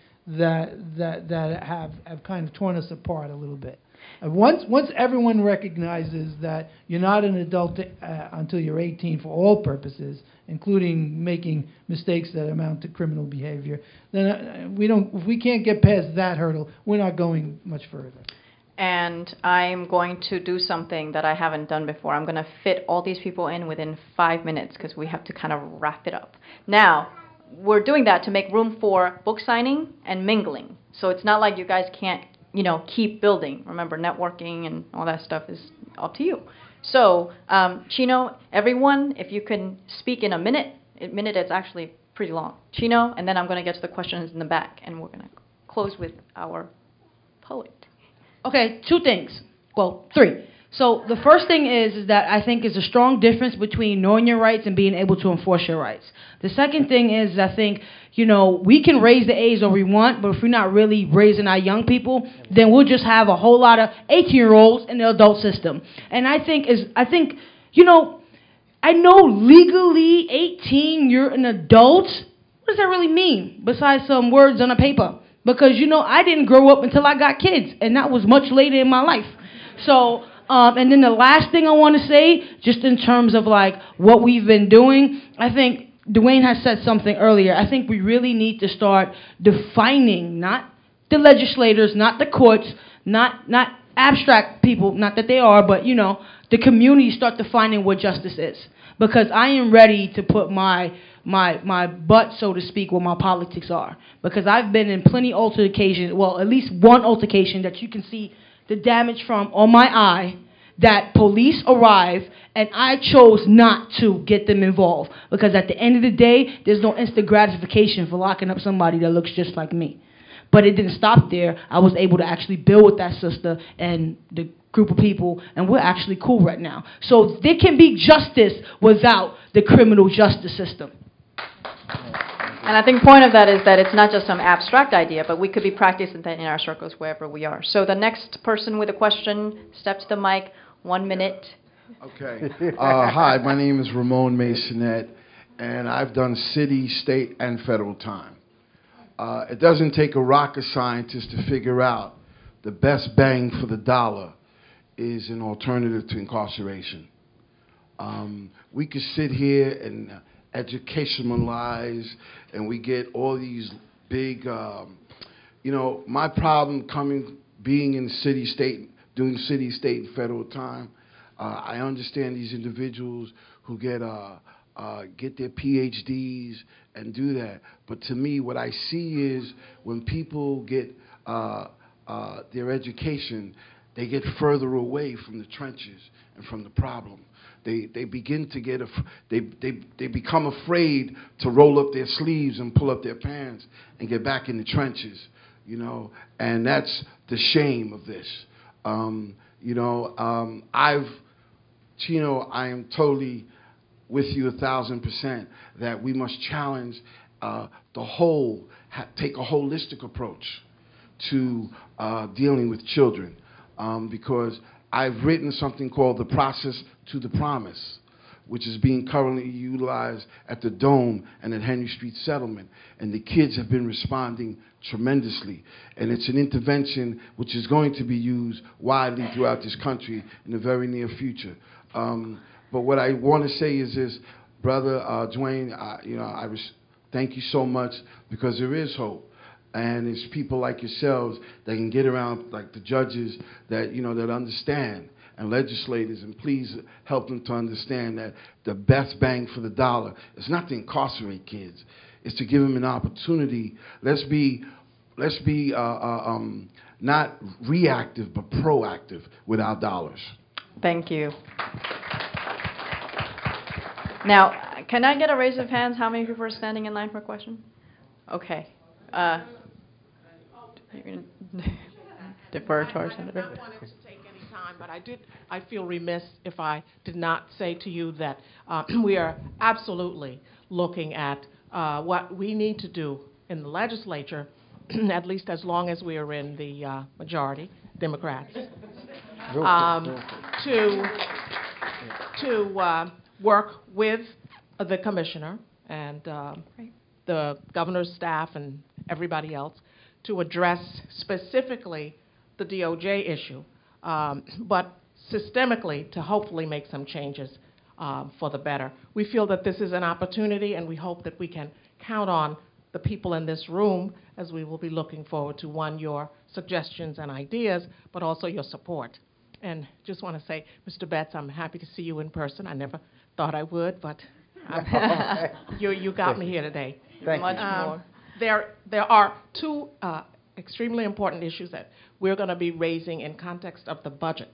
Speaker 7: have kind of torn us apart a little bit. Once everyone recognizes that you're not an adult until you're 18 for all purposes, including making mistakes that amount to criminal behavior, then if we can't get past that hurdle, we're not going much further.
Speaker 4: And I'm going to do something that I haven't done before. I'm going to fit all these people in within 5 minutes because we have to kind of wrap it up. Now, we're doing that to make room for book signing and mingling. So it's not like you guys can't keep building. Remember, networking and all that stuff is up to you. So, Chino, everyone, if you can speak in a minute it's actually pretty long. Chino, and then I'm going to get to the questions in the back, and we're going to close with our poet.
Speaker 12: Okay, 2 things. Well, 3. So the first thing is that I think is a strong difference between knowing your rights and being able to enforce your rights. The second thing is I think, we can raise the age all we want, but if we're not really raising our young people, then we'll just have a whole lot of 18-year-olds in the adult system. And I think, I know legally 18, you're an adult. What does that really mean besides some words on a paper? Because, I didn't grow up until I got kids, and that was much later in my life. So, and then the last thing I want to say, just in terms of what we've been doing, I think Dwayne has said something earlier. I think we really need to start defining, not the legislators, not the courts, not abstract people, not that they are, but, the community start defining what justice is. Because I am ready to put my butt, so to speak, where my politics are. Because I've been in plenty altercations, well, at least one altercation that you can see the damage from on my eye, that police arrive, and I chose not to get them involved. Because at the end of the day, there's no instant gratification for locking up somebody that looks just like me. But it didn't stop there. I was able to actually build with that sister, and the group of people, and we're actually cool right now. So there can be justice without the criminal justice system.
Speaker 4: And I think the point of that is that it's not just some abstract idea, but we could be practicing that in our circles wherever we are. So the next person with a question, step to the mic, 1 minute.
Speaker 16: Okay. Hi, my name is Ramon Masonette, and I've done city, state, and federal time. It doesn't take a rocket scientist to figure out the best bang for the dollar is an alternative to incarceration. We could sit here and educationalize, and we get all these big, my problem being in city, state, doing city, state, and federal time, I understand these individuals who get their PhDs and do that. But to me, what I see is when people get their education, they get further away from the trenches and from the problem. They begin to get they become afraid to roll up their sleeves and pull up their pants and get back in the trenches, and that's the shame of this. Chino, I am totally with you 1,000% that we must challenge take a holistic approach to dealing with children, because I've written something called The Process to the Promise, which is being currently utilized at the Dome and at Henry Street Settlement, and the kids have been responding tremendously. And it's an intervention which is going to be used widely throughout this country in the very near future. But what I want to say is this, Brother Dwayne, thank you so much, because there is hope. And it's people like yourselves that can get around, like the judges, that that understand, and legislators, and please help them to understand that the best bang for the dollar is not to incarcerate kids, it's to give them an opportunity. Let's be not reactive but proactive with our dollars.
Speaker 4: Thank you. Now, can I get a raise of hands? How many people are standing in line for a question? Okay. You're going to defer to our senator.
Speaker 11: I wanted to take any time, but I feel remiss if I did not say to you that we are absolutely looking at what we need to do in the legislature, at least as long as we are in the majority, Democrats, to work with the commissioner and the governor's staff and everybody else to address specifically the DOJ issue, but systemically to hopefully make some changes for the better. We feel that this is an opportunity, and we hope that we can count on the people in this room, as we will be looking forward to, one, your suggestions and ideas, but also your support. And just want to say, Mr. Betts, I'm happy to see you in person. I never thought I would, but you got me here today.
Speaker 2: Thank
Speaker 4: Much
Speaker 2: you.
Speaker 4: more.
Speaker 11: There are two extremely important issues that we're going to be raising in context of the budget.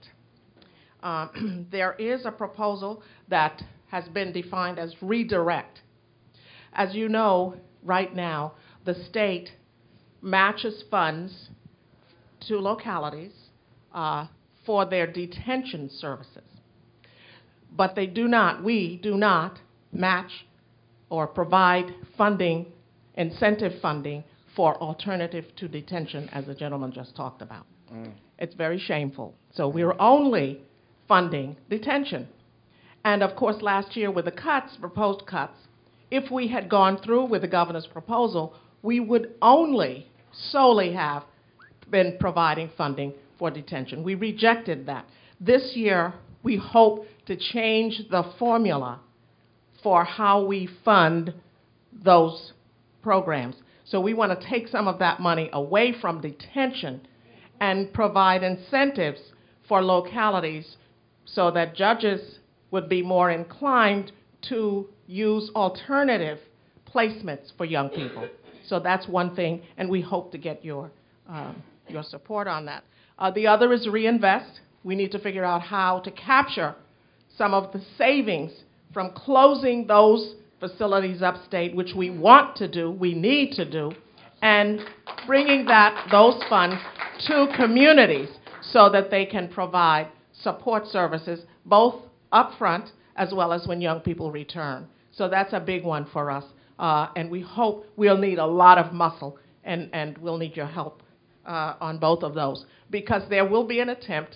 Speaker 11: There is a proposal that has been defined as redirect. As you know, right now, the state matches funds to localities for their detention services. But we do not match or provide funding, incentive funding, for alternative to detention, as the gentleman just talked about. It's very shameful. So we're only funding detention. And of course, last year with the proposed cuts, if we had gone through with the governor's proposal, we would only solely have been providing funding for detention. We rejected that. This year, we hope to change the formula for how we fund those programs. So we want to take some of that money away from detention and provide incentives for localities so that judges would be more inclined to use alternative placements for young people. So that's one thing, and we hope to get your support on that. The other is reinvest. We need to figure out how to capture some of the savings from closing those facilities upstate, which we want to do, we need to do, and bringing those funds to communities so that they can provide support services both upfront as well as when young people return. So that's a big one for us, and we hope we'll need a lot of muscle, and we'll need your help on both of those, because there will be an attempt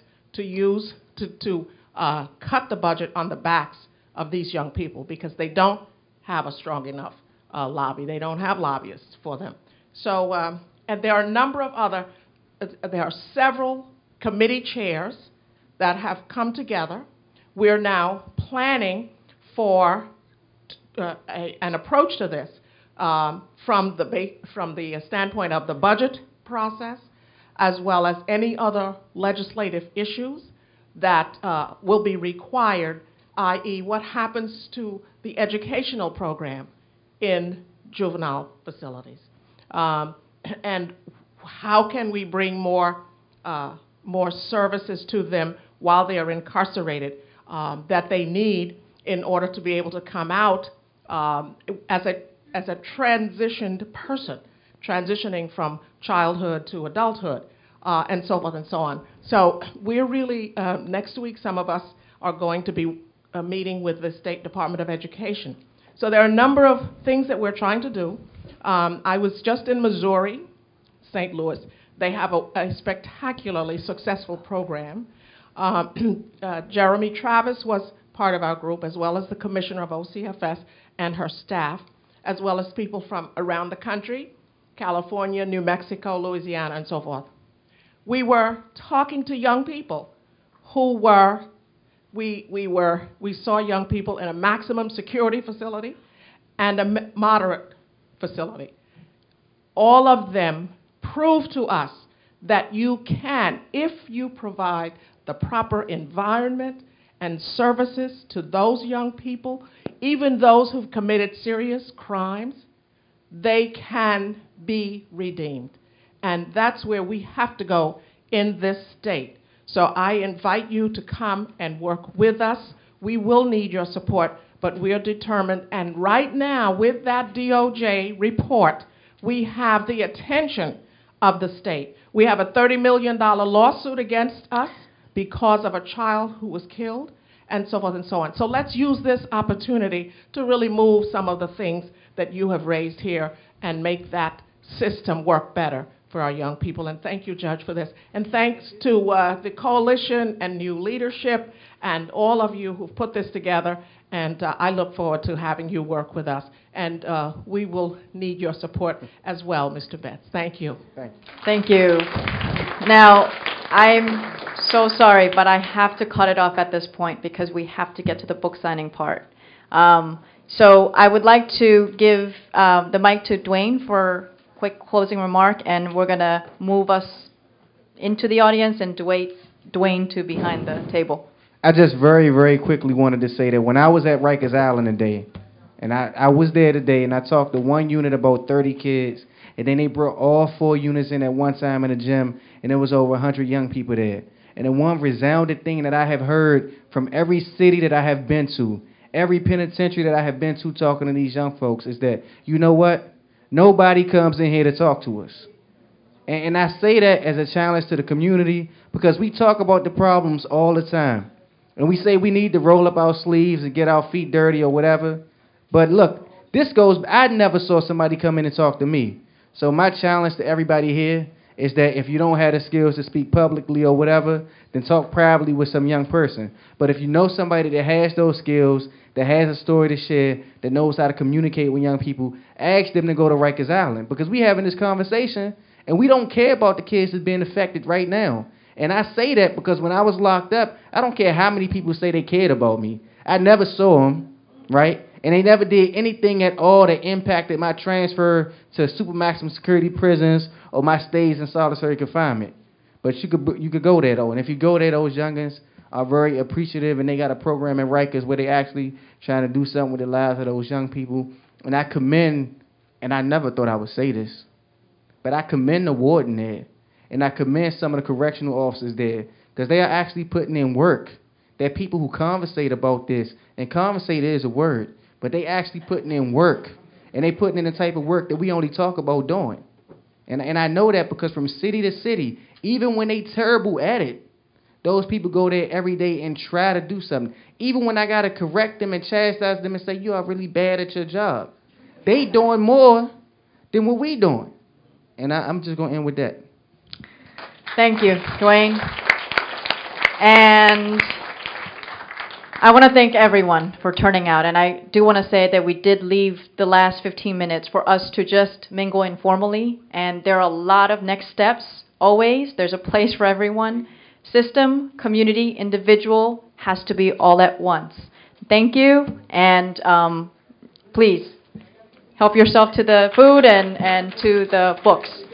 Speaker 11: to cut the budget on the backs of these young people, because they don't have a strong enough lobby. They don't have lobbyists for them. So, and there are a number of other, there are several committee chairs that have come together. We're now planning for an approach to this from the standpoint of the budget process, as well as any other legislative issues that will be required, i.e. what happens to the educational program in juvenile facilities. And how can we bring more services to them while they are incarcerated that they need in order to be able to come out as a transitioned person, transitioning from childhood to adulthood, and so forth and so on. So we're really, next week, some of us are going to be meeting with the State Department of Education. So there are a number of things that we're trying to do. I was just in Missouri, St. Louis. They have a spectacularly successful program. Jeremy Travis was part of our group, as well as the commissioner of OCFS and her staff, as well as people from around the country, California, New Mexico, Louisiana, and so forth. We were talking to young people who were, we saw young people in a maximum security facility and a moderate facility. All of them prove to us that you can, if you provide the proper environment and services to those young people, even those who've committed serious crimes, they can be redeemed. And that's where we have to go in this state. So I invite you to come and work with us. We will need your support, but we are determined. And right now, with that DOJ report, we have the attention of the state. We have a $30 million lawsuit against us because of a child who was killed, and so forth and so on. So let's use this opportunity to really move some of the things that you have raised here and make that system work better for our young people. And thank you, Judge, for this. And thanks to the coalition and new leadership and all of you who've put this together. And I look forward to having you work with us. And we will need your support as well, Mr. Betts. Thank you.
Speaker 4: Thank you. Now, I'm so sorry, but I have to cut it off at this point because we have to get to the book signing part. So I would like to give the mic to Dwayne for a quick closing remark, and we're going to move us into the audience and Dwayne to behind the table.
Speaker 6: I just very, very quickly wanted to say that when I was at Rikers Island today, and I was there today, and I talked to one unit about 30 kids, and then they brought all 4 units in at one time in the gym, and there was over 100 young people there. And the one resounding thing that I have heard from every city that I have been to, every penitentiary that I have been to talking to these young folks is that, you know what? Nobody comes in here to talk to us. And I say that as a challenge to the community because we talk about the problems all the time. And we say we need to roll up our sleeves and get our feet dirty or whatever. But look, I never saw somebody come in and talk to me. So my challenge to everybody here is that if you don't have the skills to speak publicly or whatever, then talk privately with some young person. But if you know somebody that has those skills, that has a story to share, that knows how to communicate with young people, ask them to go to Rikers Island. Because we're having this conversation, and we don't care about the kids that's being affected right now. And I say that because when I was locked up, I don't care how many people say they cared about me. I never saw them, right? And they never did anything at all that impacted my transfer to super maximum security prisons or my stays in solitary confinement. But you could go there, though. And if you go there, those youngins are very appreciative, and they got a program in Rikers where they actually trying to do something with the lives of those young people. And I commend, and I never thought I would say this, but I commend the warden there, and I commend some of the correctional officers there, because they are actually putting in work. They're people who conversate about this, and conversate is a word, but they actually putting in work, and they putting in the type of work that we only talk about doing. And I know that because from city to city, even when they terrible at it, Those people go there every day and try to do something. Even when I got to correct them and chastise them and say, you are really bad at your job, they doing more than what we doing. And I'm just going to end with that.
Speaker 4: Thank you, Dwayne. And I want to thank everyone for turning out. And I do want to say that we did leave the last 15 minutes for us to just mingle informally. And there are a lot of next steps, always. There's a place for everyone. System, community, individual has to be all at once. Thank you. And please help yourself to the food and to the books.